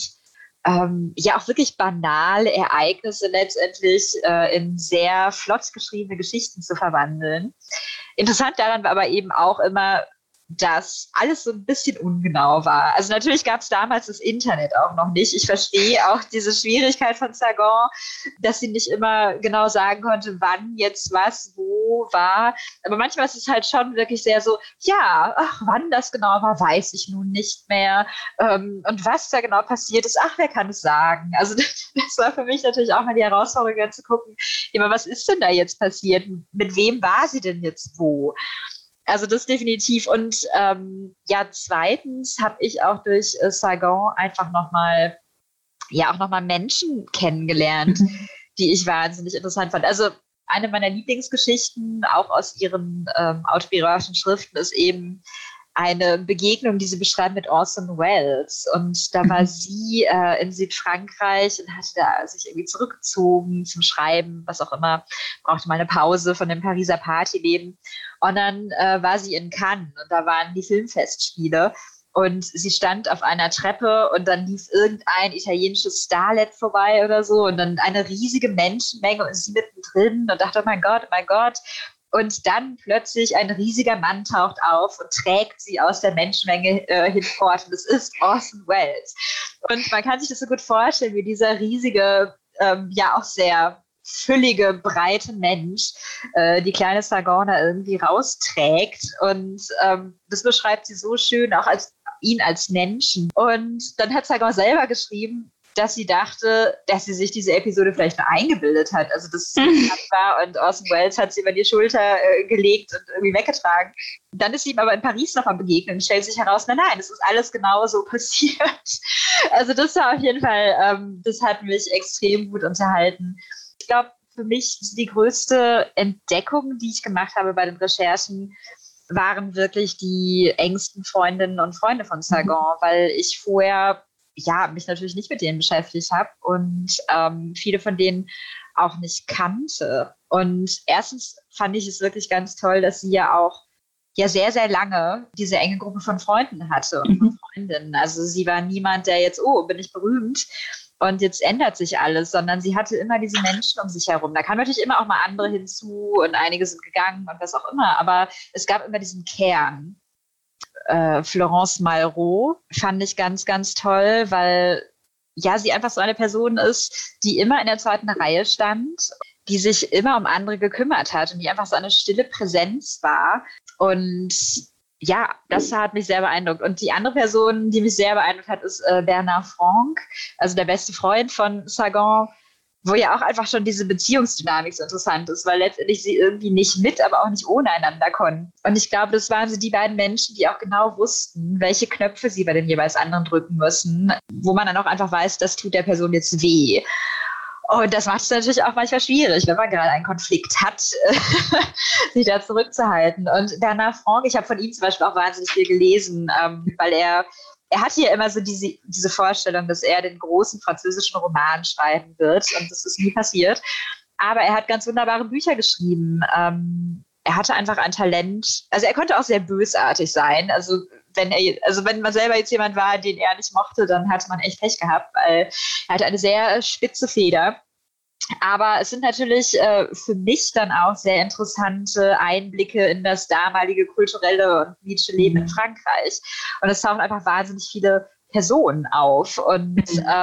ja auch wirklich banale Ereignisse letztendlich in sehr flott geschriebene Geschichten zu verwandeln. Interessant daran war aber eben auch immer, dass alles so ein bisschen ungenau war. Also natürlich gab es damals das Internet auch noch nicht. Ich verstehe auch diese Schwierigkeit von Sargon, dass sie nicht immer genau sagen konnte, wann jetzt was wo war. Aber manchmal ist es halt schon wirklich sehr so, ja, wann das genau war, weiß ich nun nicht mehr. Und was da genau passiert ist, wer kann es sagen? Also das war für mich natürlich auch mal die Herausforderung, zu gucken, ja, aber was ist denn da jetzt passiert? Mit wem war sie denn jetzt wo? Also das definitiv. Und ja, zweitens habe ich auch durch Sargon einfach nochmal Menschen kennengelernt, die ich wahnsinnig interessant fand. Also eine meiner Lieblingsgeschichten, auch aus ihren autobiografischen Schriften, ist eben eine Begegnung, die sie beschreiben mit Orson Welles. Und da war sie in Südfrankreich und hatte da sich irgendwie zurückgezogen zum Schreiben, was auch immer, brauchte mal eine Pause von dem Pariser Partyleben. Und dann war sie in Cannes und da waren die Filmfestspiele. Und sie stand auf einer Treppe und dann lief irgendein italienisches Starlet vorbei oder so und dann eine riesige Menschenmenge und sie mittendrin und dachte, oh mein Gott, oh mein Gott. Und dann plötzlich ein riesiger Mann taucht auf und trägt sie aus der Menschenmenge hinfort. Und es ist Orson Welles. Und man kann sich das so gut vorstellen, wie dieser riesige, ja auch sehr füllige, breite Mensch die kleine Sargon irgendwie rausträgt. Und das beschreibt sie so schön, auch als ihn als Menschen. Und dann hat Sargon selber geschrieben, dass sie dachte, dass sie sich diese Episode vielleicht nur eingebildet hat. Also dass es war und Orson Welles hat sie über die Schulter gelegt und irgendwie weggetragen. Dann ist sie ihm aber in Paris noch am Begegnen und stellt sich heraus, nein, es ist alles genau so passiert. Also das war auf jeden Fall, das hat mich extrem gut unterhalten. Ich glaube, für mich die größte Entdeckung, die ich gemacht habe bei den Recherchen, waren wirklich die engsten Freundinnen und Freunde von Sargon, weil ich vorher mich natürlich nicht mit denen beschäftigt habe und viele von denen auch nicht kannte. Und erstens fand ich es wirklich ganz toll, dass sie ja auch sehr, sehr lange diese enge Gruppe von Freunden hatte und von Freundinnen. Also sie war niemand, der jetzt, bin ich berühmt und jetzt ändert sich alles, sondern sie hatte immer diese Menschen um sich herum. Da kamen natürlich immer auch mal andere hinzu und einige sind gegangen und was auch immer, aber es gab immer diesen Kern. Florence Malraux fand ich ganz, ganz toll, weil sie einfach so eine Person ist, die immer in der zweiten Reihe stand, die sich immer um andere gekümmert hat und die einfach so eine stille Präsenz war. Und ja, das hat mich sehr beeindruckt. Und die andere Person, die mich sehr beeindruckt hat, ist Bernard Franck, also der beste Freund von Sargon, wo ja auch einfach schon diese Beziehungsdynamik so interessant ist, weil letztendlich sie irgendwie nicht mit, aber auch nicht ohne einander konnten. Und ich glaube, das waren so die beiden Menschen, die auch genau wussten, welche Knöpfe sie bei dem jeweils anderen drücken müssen, wo man dann auch einfach weiß, das tut der Person jetzt weh. Und das macht es natürlich auch manchmal schwierig, wenn man gerade einen Konflikt hat, sich da zurückzuhalten. Und Bernard Franck, ich habe von ihm zum Beispiel auch wahnsinnig viel gelesen, weil er hatte ja immer so diese Vorstellung, dass er den großen französischen Roman schreiben wird und das ist nie passiert. Aber er hat ganz wunderbare Bücher geschrieben. Er hatte einfach ein Talent. Also er konnte auch sehr bösartig sein. Also wenn man selber jetzt jemand war, den er nicht mochte, dann hatte man echt Pech gehabt, weil er hatte eine sehr spitze Feder. Aber es sind natürlich für mich dann auch sehr interessante Einblicke in das damalige kulturelle und politische Leben in Frankreich. Und es tauchen einfach wahnsinnig viele Personen auf und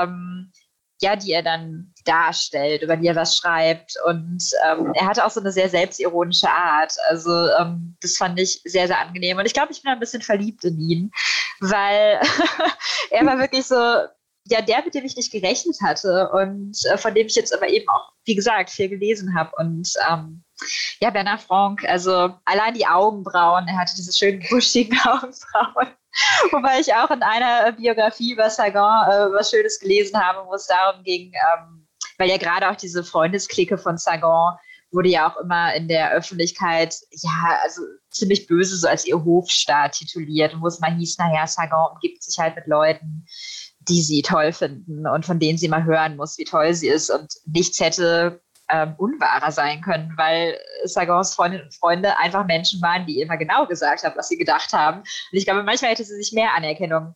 die er dann darstellt, über die er was schreibt. Und er hatte auch so eine sehr selbstironische Art. Also das fand ich sehr, sehr angenehm. Und ich glaube, ich bin ein bisschen verliebt in ihn, weil er war wirklich so, ja, der, mit dem ich nicht gerechnet hatte und von dem ich jetzt aber eben auch, wie gesagt, viel gelesen habe. Und Bernard Franck, also allein die Augenbrauen, er hatte diese schönen buschigen Augenbrauen. Wobei ich auch in einer Biografie über Sagan was Schönes gelesen habe, wo es darum ging, weil ja gerade auch diese Freundesklicke von Sagan wurde ja auch immer in der Öffentlichkeit, also ziemlich böse so als ihr Hofstaat tituliert, wo es mal hieß, Sagan umgibt sich halt mit Leuten, die sie toll finden und von denen sie mal hören muss, wie toll sie ist, und nichts hätte unwahrer sein können, weil Sagans Freundinnen und Freunde einfach Menschen waren, die immer genau gesagt haben, was sie gedacht haben. Und ich glaube, manchmal hätte sie sich mehr Anerkennung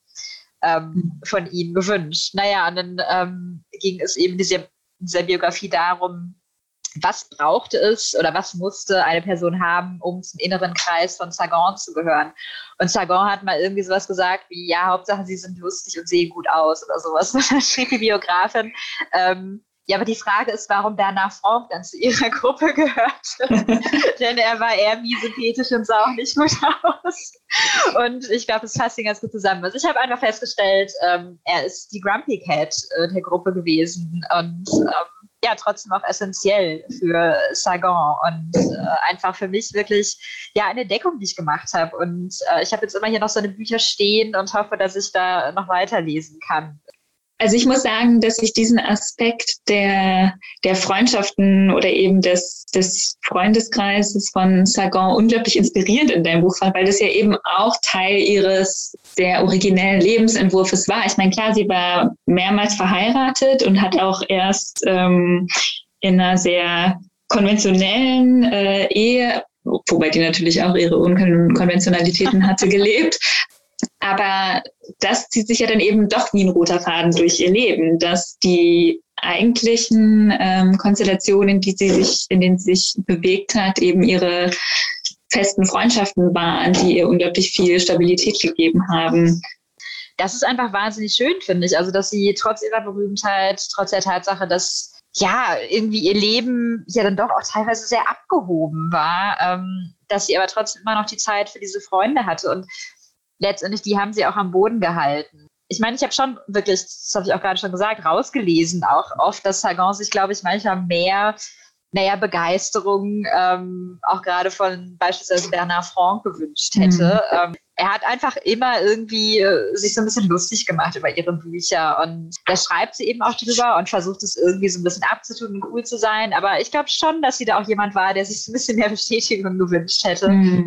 von ihnen gewünscht. Und dann ging es eben in dieser Biografie darum, was brauchte es oder was musste eine Person haben, um zum inneren Kreis von Sagan zu gehören. Und Sagan hat mal irgendwie sowas gesagt wie, ja, Hauptsache sie sind lustig und sehen gut aus oder sowas. Und dann schrieb die Biografin, aber die Frage ist, warum Bernard Franck dann zu ihrer Gruppe gehörte. Denn er war eher miesepetrisch und sah auch nicht gut aus. Und ich glaube, das fasst ihn ganz gut zusammen. Also ich habe einfach festgestellt, er ist die Grumpy Cat der Gruppe gewesen und trotzdem auch essentiell für Sagan und einfach für mich wirklich eine Entdeckung, die ich gemacht habe. Und ich habe jetzt immer hier noch so eine Bücher stehen und hoffe, dass ich da noch weiterlesen kann. Also ich muss sagen, dass ich diesen Aspekt der Freundschaften oder eben des Freundeskreises von Sagan unglaublich inspirierend in deinem Buch fand, weil das ja eben auch Teil ihres sehr originellen Lebensentwurfs war. Ich meine, klar, sie war mehrmals verheiratet und hat auch erst in einer sehr konventionellen Ehe, wobei die natürlich auch ihre Unkonventionalitäten hatte, gelebt. Aber das zieht sich ja dann eben doch wie ein roter Faden durch ihr Leben, dass die eigentlichen Konstellationen, in denen sie sich bewegt hat, eben ihre festen Freundschaften waren, die ihr unglaublich viel Stabilität gegeben haben. Das ist einfach wahnsinnig schön, finde ich. Also, dass sie trotz ihrer Berühmtheit, trotz der Tatsache, dass irgendwie ihr Leben ja dann doch auch teilweise sehr abgehoben war, dass sie aber trotzdem immer noch die Zeit für diese Freunde hatte. Und letztendlich, die haben sie auch am Boden gehalten. Ich meine, ich habe schon wirklich, das habe ich auch gerade schon gesagt, rausgelesen, auch oft, dass Sagan sich, glaube ich, manchmal mehr Begeisterung auch gerade von beispielsweise Bernard Franck gewünscht hätte. Er hat einfach immer irgendwie sich so ein bisschen lustig gemacht über ihre Bücher und da schreibt sie eben auch drüber und versucht es irgendwie so ein bisschen abzutun und cool zu sein. Aber ich glaube schon, dass sie da auch jemand war, der sich so ein bisschen mehr Bestätigung gewünscht hätte.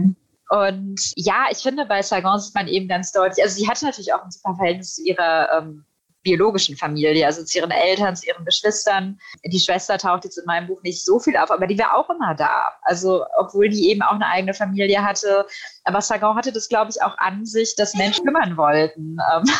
Und ich finde, bei Sagan sieht man eben ganz deutlich, also sie hatte natürlich auch ein super Verhältnis zu ihrer biologischen Familie, also zu ihren Eltern, zu ihren Geschwistern. Die Schwester taucht jetzt in meinem Buch nicht so viel auf, aber die war auch immer da. Also obwohl die eben auch eine eigene Familie hatte. Aber Sagan hatte das, glaube ich, auch an sich, dass Menschen kümmern wollten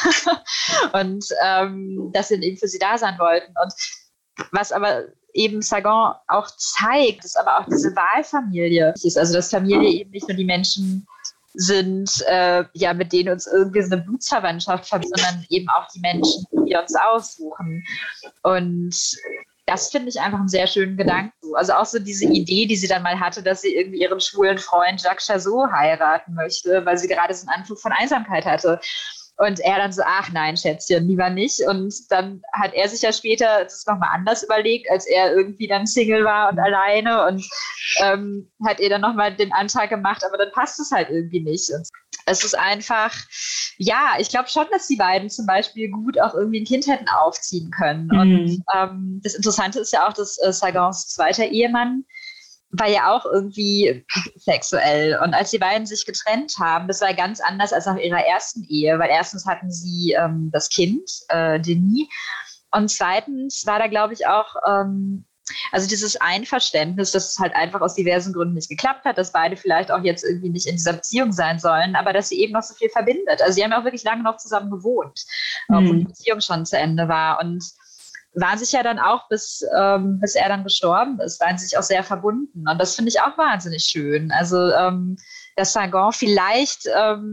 und dass sie eben für sie da sein wollten. Und was aber eben Sagan auch zeigt, ist aber auch diese Wahlfamilie ist. Also dass Familie eben nicht nur die Menschen sind, mit denen uns irgendwie so eine Blutsverwandtschaft verbindet, sondern eben auch die Menschen, die wir uns aussuchen. Und das finde ich einfach einen sehr schönen Gedanken. Also auch so diese Idee, die sie dann mal hatte, dass sie irgendwie ihren schwulen Freund Jacques Chazot heiraten möchte, weil sie gerade so einen Anflug von Einsamkeit hatte. Und er dann so, ach nein, Schätzchen, lieber nicht. Und dann hat er sich ja später das nochmal anders überlegt, als er irgendwie dann Single war und alleine und hat ihr dann nochmal den Antrag gemacht, aber dann passt es halt irgendwie nicht. Und es ist einfach, ich glaube schon, dass die beiden zum Beispiel gut auch irgendwie ein Kind hätten aufziehen können. Und das Interessante ist ja auch, dass Sagans zweiter Ehemann war ja auch irgendwie sexuell. Und als die beiden sich getrennt haben, das war ganz anders als nach ihrer ersten Ehe, weil erstens hatten sie das Kind, Denis, und zweitens war da, glaube ich, auch Also dieses Einverständnis, dass es halt einfach aus diversen Gründen nicht geklappt hat, dass beide vielleicht auch jetzt irgendwie nicht in dieser Beziehung sein sollen, aber dass sie eben noch so viel verbindet. Also sie haben ja auch wirklich lange noch zusammen gewohnt, wo die Beziehung schon zu Ende war und waren sich ja dann auch, bis er dann gestorben ist, waren sich auch sehr verbunden. Und das finde ich auch wahnsinnig schön. Also dass Sagan vielleicht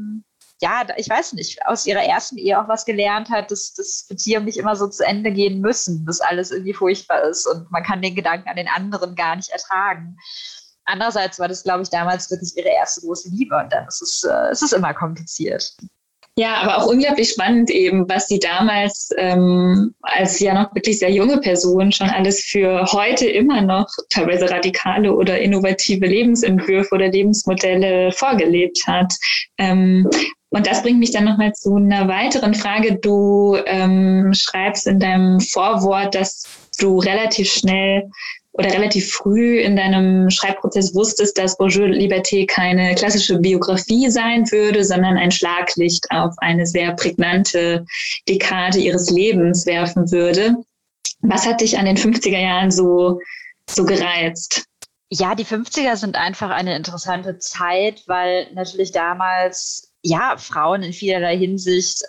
ich weiß nicht, aus ihrer ersten Ehe auch was gelernt hat, dass Beziehungen nicht immer so zu Ende gehen müssen, dass alles irgendwie furchtbar ist und man kann den Gedanken an den anderen gar nicht ertragen. Andererseits war das, glaube ich, damals wirklich ihre erste große Liebe und dann ist es immer kompliziert. Ja, aber auch unglaublich spannend eben, was sie damals als ja noch wirklich sehr junge Person schon alles für heute immer noch teilweise radikale oder innovative Lebensentwürfe oder Lebensmodelle vorgelebt hat. Und das bringt mich dann nochmal zu einer weiteren Frage. Du schreibst in deinem Vorwort, dass du relativ schnell oder relativ früh in deinem Schreibprozess wusstest, dass Bonjour Liberté keine klassische Biografie sein würde, sondern ein Schlaglicht auf eine sehr prägnante Dekade ihres Lebens werfen würde. Was hat dich an den 50er Jahren so gereizt? Ja, die 50er sind einfach eine interessante Zeit, weil natürlich damals Frauen in vielerlei Hinsicht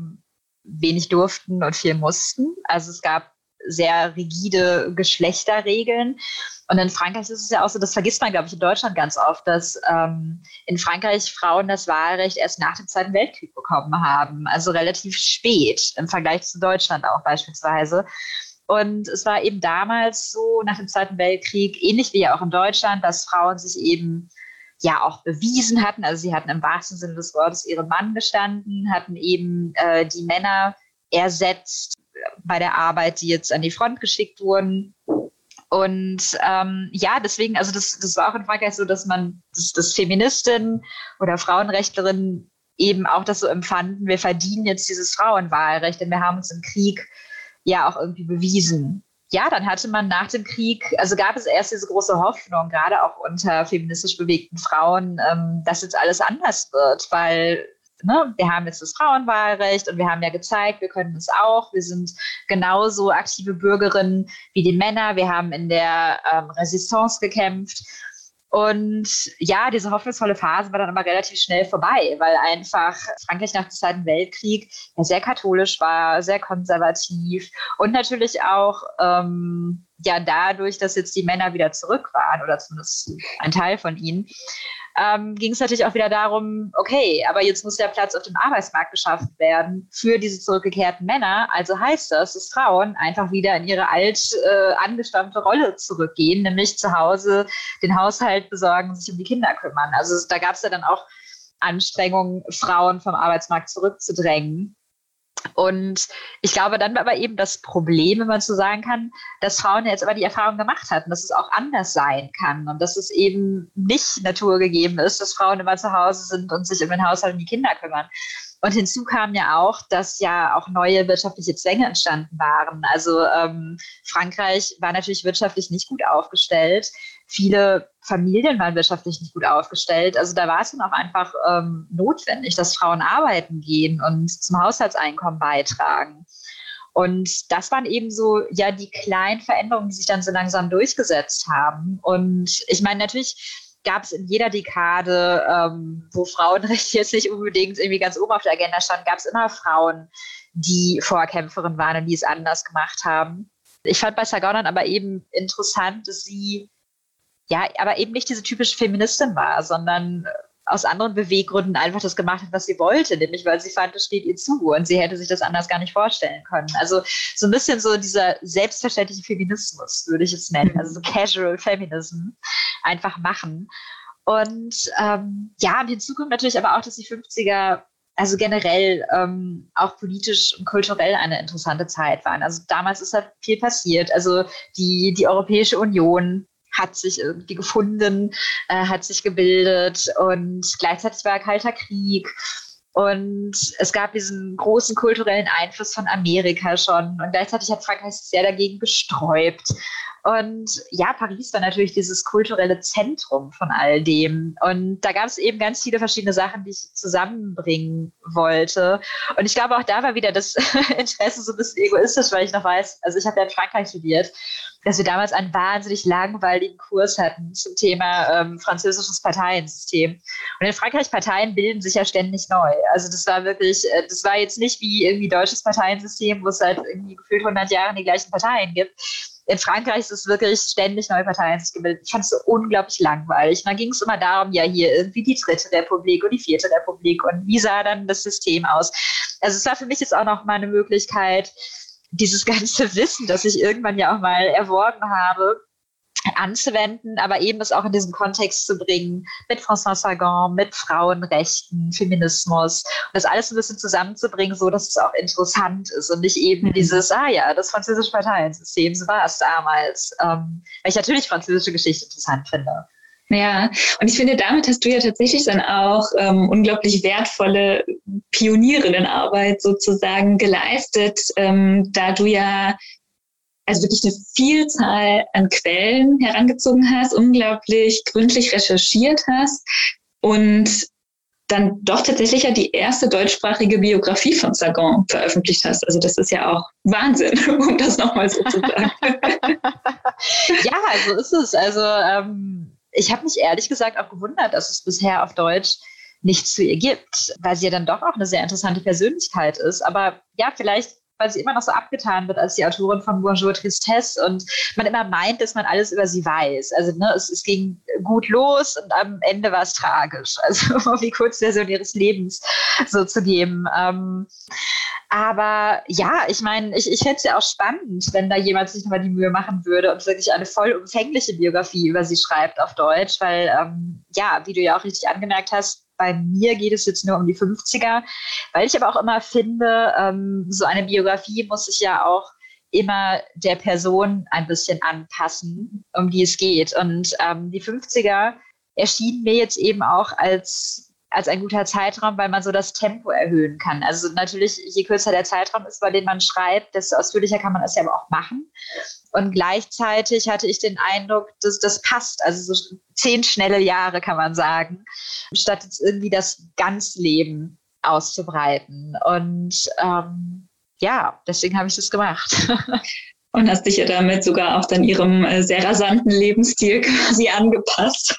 wenig durften und viel mussten. Also es gab sehr rigide Geschlechterregeln. Und in Frankreich ist es ja auch so, das vergisst man, glaube ich, in Deutschland ganz oft, dass in Frankreich Frauen das Wahlrecht erst nach dem Zweiten Weltkrieg bekommen haben. Also relativ spät im Vergleich zu Deutschland auch beispielsweise. Und es war eben damals so, nach dem Zweiten Weltkrieg, ähnlich wie ja auch in Deutschland, dass Frauen sich eben auch bewiesen hatten. Also sie hatten im wahrsten Sinne des Wortes ihren Mann gestanden, hatten eben die Männer ersetzt bei der Arbeit, die jetzt an die Front geschickt wurden. Und deswegen, also das war auch in Frankreich so, dass man das Feministinnen oder Frauenrechtlerinnen eben auch das so empfanden, wir verdienen jetzt dieses Frauenwahlrecht, denn wir haben uns im Krieg ja auch irgendwie bewiesen. Ja, dann hatte man nach dem Krieg, also gab es erst diese große Hoffnung, gerade auch unter feministisch bewegten Frauen, dass jetzt alles anders wird, weil wir haben jetzt das Frauenwahlrecht und wir haben ja gezeigt, wir können es auch. Wir sind genauso aktive Bürgerinnen wie die Männer. Wir haben in der Resistance gekämpft. Und ja, diese hoffnungsvolle Phase war dann aber relativ schnell vorbei, weil einfach Frankreich nach dem Zweiten Weltkrieg ja sehr katholisch war, sehr konservativ und natürlich auch dadurch, dass jetzt die Männer wieder zurück waren oder zumindest ein Teil von ihnen, ging es natürlich auch wieder darum, okay, aber jetzt muss ja Platz auf dem Arbeitsmarkt geschaffen werden für diese zurückgekehrten Männer. Also heißt das, dass Frauen einfach wieder in ihre angestammte Rolle zurückgehen, nämlich zu Hause den Haushalt besorgen, sich um die Kinder kümmern. Also da gab es ja dann auch Anstrengungen, Frauen vom Arbeitsmarkt zurückzudrängen. Und ich glaube, dann war aber eben das Problem, wenn man so sagen kann, dass Frauen jetzt aber die Erfahrung gemacht hatten, dass es auch anders sein kann und dass es eben nicht naturgegeben ist, dass Frauen immer zu Hause sind und sich um den Haushalt und die Kinder kümmern. Und hinzu kam ja auch, dass ja auch neue wirtschaftliche Zwänge entstanden waren. Also Frankreich war natürlich wirtschaftlich nicht gut aufgestellt. Viele Familien waren wirtschaftlich nicht gut aufgestellt. Also da war es dann auch einfach notwendig, dass Frauen arbeiten gehen und zum Haushaltseinkommen beitragen. Und das waren eben so die kleinen Veränderungen, die sich dann so langsam durchgesetzt haben. Und ich meine, natürlich gab es in jeder Dekade, wo Frauenrechte jetzt nicht unbedingt irgendwie ganz oben auf der Agenda standen, gab es immer Frauen, die Vorkämpferinnen waren und die es anders gemacht haben. Ich fand bei Sagan aber eben interessant, dass sie aber eben nicht diese typische Feministin war, sondern aus anderen Beweggründen einfach das gemacht hat, was sie wollte, nämlich weil sie fand, das steht ihr zu und sie hätte sich das anders gar nicht vorstellen können. Also so ein bisschen so dieser selbstverständliche Feminismus, würde ich es nennen, also so Casual Feminism, einfach machen. Und und hinzu kommt natürlich aber auch, dass die 50er also generell auch politisch und kulturell eine interessante Zeit waren. Also damals ist halt viel passiert. Also die Europäische Union hat sich irgendwie gefunden, hat sich gebildet und gleichzeitig war Kalter Krieg und es gab diesen großen kulturellen Einfluss von Amerika schon und gleichzeitig hat Frankreich sich sehr dagegen gesträubt Und ja, Paris war natürlich dieses kulturelle Zentrum von all dem. Und da gab es eben ganz viele verschiedene Sachen, die ich zusammenbringen wollte. Und ich glaube, auch da war wieder das Interesse so ein bisschen egoistisch, weil ich noch weiß, also ich habe ja in Frankreich studiert, dass wir damals einen wahnsinnig langweiligen Kurs hatten zum Thema französisches Parteiensystem. Und in Frankreich, Parteien bilden sich ja ständig neu. Also das war wirklich, das war jetzt nicht wie irgendwie deutsches Parteiensystem, wo es halt irgendwie gefühlt 100 Jahre die gleichen Parteien gibt. In Frankreich ist es wirklich ständig neue Parteien sich gebildet. Ich fand es so unglaublich langweilig. Und dann ging es immer darum, ja hier irgendwie die 3. Republik und die 4. Republik und wie sah dann das System aus. Also es war für mich jetzt auch noch mal eine Möglichkeit, dieses ganze Wissen, das ich irgendwann ja auch mal erworben habe, anzuwenden, aber eben es auch in diesen Kontext zu bringen mit François Sagan, mit Frauenrechten, Feminismus und das alles ein bisschen zusammenzubringen, so dass es auch interessant ist und nicht eben dieses, das französische Parteiensystem, so war es damals, weil ich natürlich französische Geschichte interessant finde. Ja, und ich finde, damit hast du ja tatsächlich dann auch unglaublich wertvolle Pionierinnenarbeit sozusagen geleistet, da du ja also wirklich eine Vielzahl an Quellen herangezogen hast, unglaublich gründlich recherchiert hast und dann doch tatsächlich ja die erste deutschsprachige Biografie von Sagan veröffentlicht hast. Also das ist ja auch Wahnsinn, um das nochmal so zu sagen. Ja, so ist es. Also ich habe mich ehrlich gesagt auch gewundert, dass es bisher auf Deutsch nichts zu ihr gibt, weil sie ja dann doch auch eine sehr interessante Persönlichkeit ist. Aber ja, vielleicht weil sie immer noch so abgetan wird als die Autorin von Bonjour Tristesse und man immer meint, dass man alles über sie weiß. Also es ging gut los und am Ende war es tragisch. Also um die Kurzversion ihres Lebens so zu geben. Aber ja, ich meine, ich fände es ja auch spannend, wenn da jemand sich nochmal die Mühe machen würde und wirklich eine vollumfängliche Biografie über sie schreibt auf Deutsch, weil wie du ja auch richtig angemerkt hast, bei mir geht es jetzt nur um die 50er, weil ich aber auch immer finde, so eine Biografie muss sich ja auch immer der Person ein bisschen anpassen, um die es geht. Und die 50er erschienen mir jetzt eben auch als ein guter Zeitraum, weil man so das Tempo erhöhen kann. Also natürlich, je kürzer der Zeitraum ist, bei dem man schreibt, desto ausführlicher kann man das ja aber auch machen. Und gleichzeitig hatte ich den Eindruck, dass das passt. Also so 10 schnelle Jahre, kann man sagen, statt jetzt irgendwie das Ganzleben auszubreiten. Und deswegen habe ich das gemacht. Und hast dich ja damit sogar auch dann ihrem sehr rasanten Lebensstil quasi angepasst.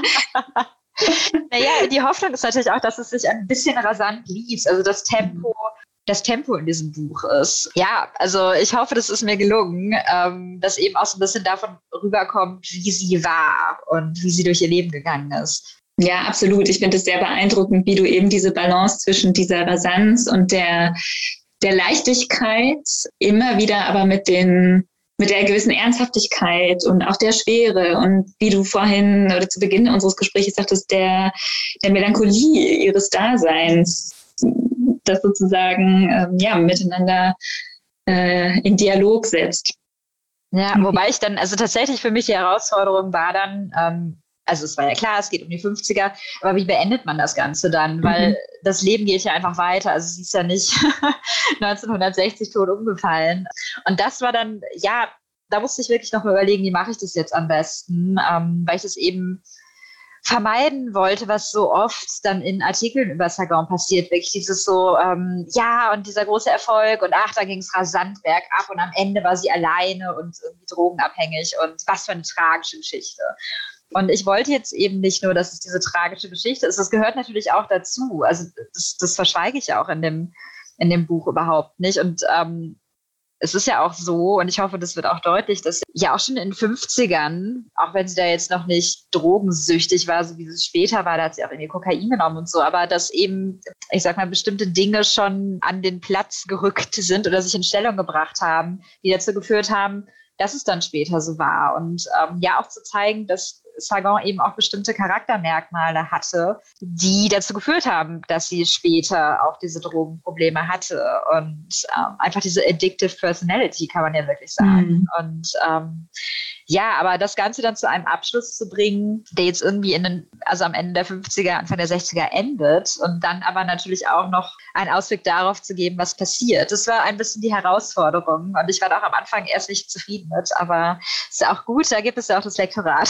Naja, die Hoffnung ist natürlich auch, dass es sich ein bisschen rasant liest. Also das Tempo in diesem Buch ist. Ja, also ich hoffe, das ist mir gelungen, dass eben auch so ein bisschen davon rüberkommt, wie sie war und wie sie durch ihr Leben gegangen ist. Ja, absolut. Ich finde es sehr beeindruckend, wie du eben diese Balance zwischen dieser Rasanz und der Leichtigkeit immer wieder aber mit der gewissen Ernsthaftigkeit und auch der Schwere und wie du vorhin oder zu Beginn unseres Gesprächs sagtest, der Melancholie ihres Daseins, das sozusagen miteinander in Dialog setzt. Ja, wobei ich dann, also tatsächlich für mich die Herausforderung war dann, also es war ja klar, es geht um die 50er, aber wie beendet man das Ganze dann? Weil das Leben geht ja einfach weiter. Also sie ist ja nicht 1960 tot umgefallen. Und das war dann, da musste ich wirklich noch mal überlegen, wie mache ich das jetzt am besten? Weil ich das eben vermeiden wollte, was so oft dann in Artikeln über Sagan passiert. Wirklich dieses so, und dieser große Erfolg und da ging es rasant bergab und am Ende war sie alleine und irgendwie drogenabhängig und was für eine tragische Geschichte. Und ich wollte jetzt eben nicht nur, dass es diese tragische Geschichte ist, das gehört natürlich auch dazu. Also das verschweige ich ja auch in dem Buch überhaupt nicht. Und es ist ja auch so, und ich hoffe, das wird auch deutlich, dass ja auch schon in den 50ern, auch wenn sie da jetzt noch nicht drogensüchtig war, so wie sie später war, da hat sie auch irgendwie Kokain genommen und so, aber dass eben, ich sag mal, bestimmte Dinge schon an den Platz gerückt sind oder sich in Stellung gebracht haben, die dazu geführt haben, dass es dann später so war. Und auch zu zeigen, dass Sagan eben auch bestimmte Charaktermerkmale hatte, die dazu geführt haben, dass sie später auch diese Drogenprobleme hatte. Und einfach diese addictive Personality, kann man ja wirklich sagen. Und Ja, aber das Ganze dann zu einem Abschluss zu bringen, der jetzt irgendwie am Ende der 50er, Anfang der 60er endet und dann aber natürlich auch noch einen Ausblick darauf zu geben, was passiert. Das war ein bisschen die Herausforderung und ich war da auch am Anfang erst nicht zufrieden mit, aber ist ja auch gut, da gibt es ja auch das Lektorat.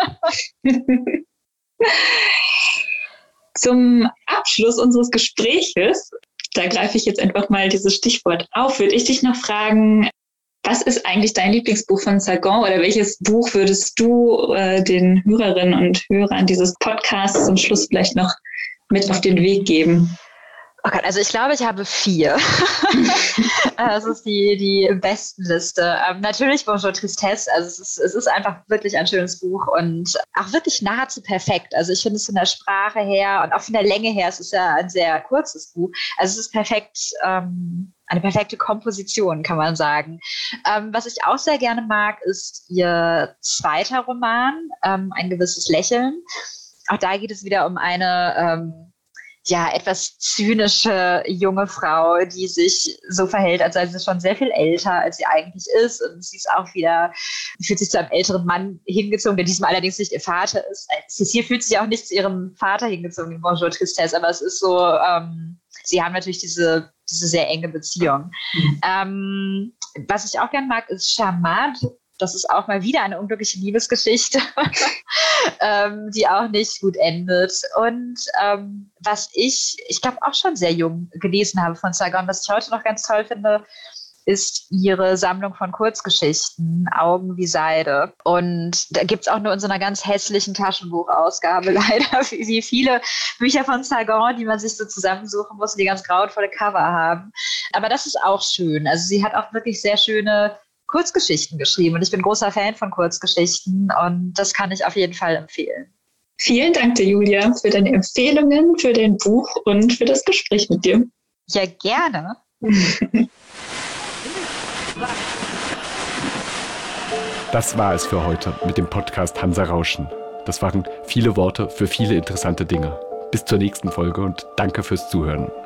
Zum Abschluss unseres Gespräches, da greife ich jetzt einfach mal dieses Stichwort auf, würde ich dich noch fragen, was ist eigentlich dein Lieblingsbuch von Sagan oder welches Buch würdest du den Hörerinnen und Hörern dieses Podcasts zum Schluss vielleicht noch mit auf den Weg geben? Oh Gott, also ich glaube, ich habe 4. Das ist die Bestenliste. Natürlich Bonjour Tristesse, also es ist einfach wirklich ein schönes Buch und auch wirklich nahezu perfekt. Also ich finde es von der Sprache her und auch von der Länge her, es ist ja ein sehr kurzes Buch, also es ist perfekt, eine perfekte Komposition, kann man sagen. Was ich auch sehr gerne mag, ist ihr zweiter Roman, Ein gewisses Lächeln. Auch da geht es wieder um eine etwas zynische junge Frau, die sich so verhält, als sei sie schon sehr viel älter, als sie eigentlich ist. Und sie ist auch wieder, fühlt sich zu einem älteren Mann hingezogen, der diesmal allerdings nicht ihr Vater ist. Cécile fühlt sich auch nicht zu ihrem Vater hingezogen in Bonjour Tristesse, aber es ist so, sie haben natürlich diese sehr enge Beziehung. Was ich auch gerne mag, ist Charmant. Das ist auch mal wieder eine unglückliche Liebesgeschichte, die auch nicht gut endet. Und was ich glaube auch schon sehr jung gelesen habe von Sagan, was ich heute noch ganz toll finde, ist ihre Sammlung von Kurzgeschichten, Augen wie Seide. Und da gibt es auch nur in so einer ganz hässlichen Taschenbuchausgabe leider, wie viele Bücher von Sagan, die man sich so zusammensuchen muss, die ganz grauenvolle Cover haben. Aber das ist auch schön. Also sie hat auch wirklich sehr schöne Kurzgeschichten geschrieben und ich bin großer Fan von Kurzgeschichten und das kann ich auf jeden Fall empfehlen. Vielen Dank dir, Julia, für deine Empfehlungen, für dein Buch und für das Gespräch mit dir. Ja, gerne. Das war es für heute mit dem Podcast Hansa Rauschen. Das waren viele Worte für viele interessante Dinge. Bis zur nächsten Folge und danke fürs Zuhören.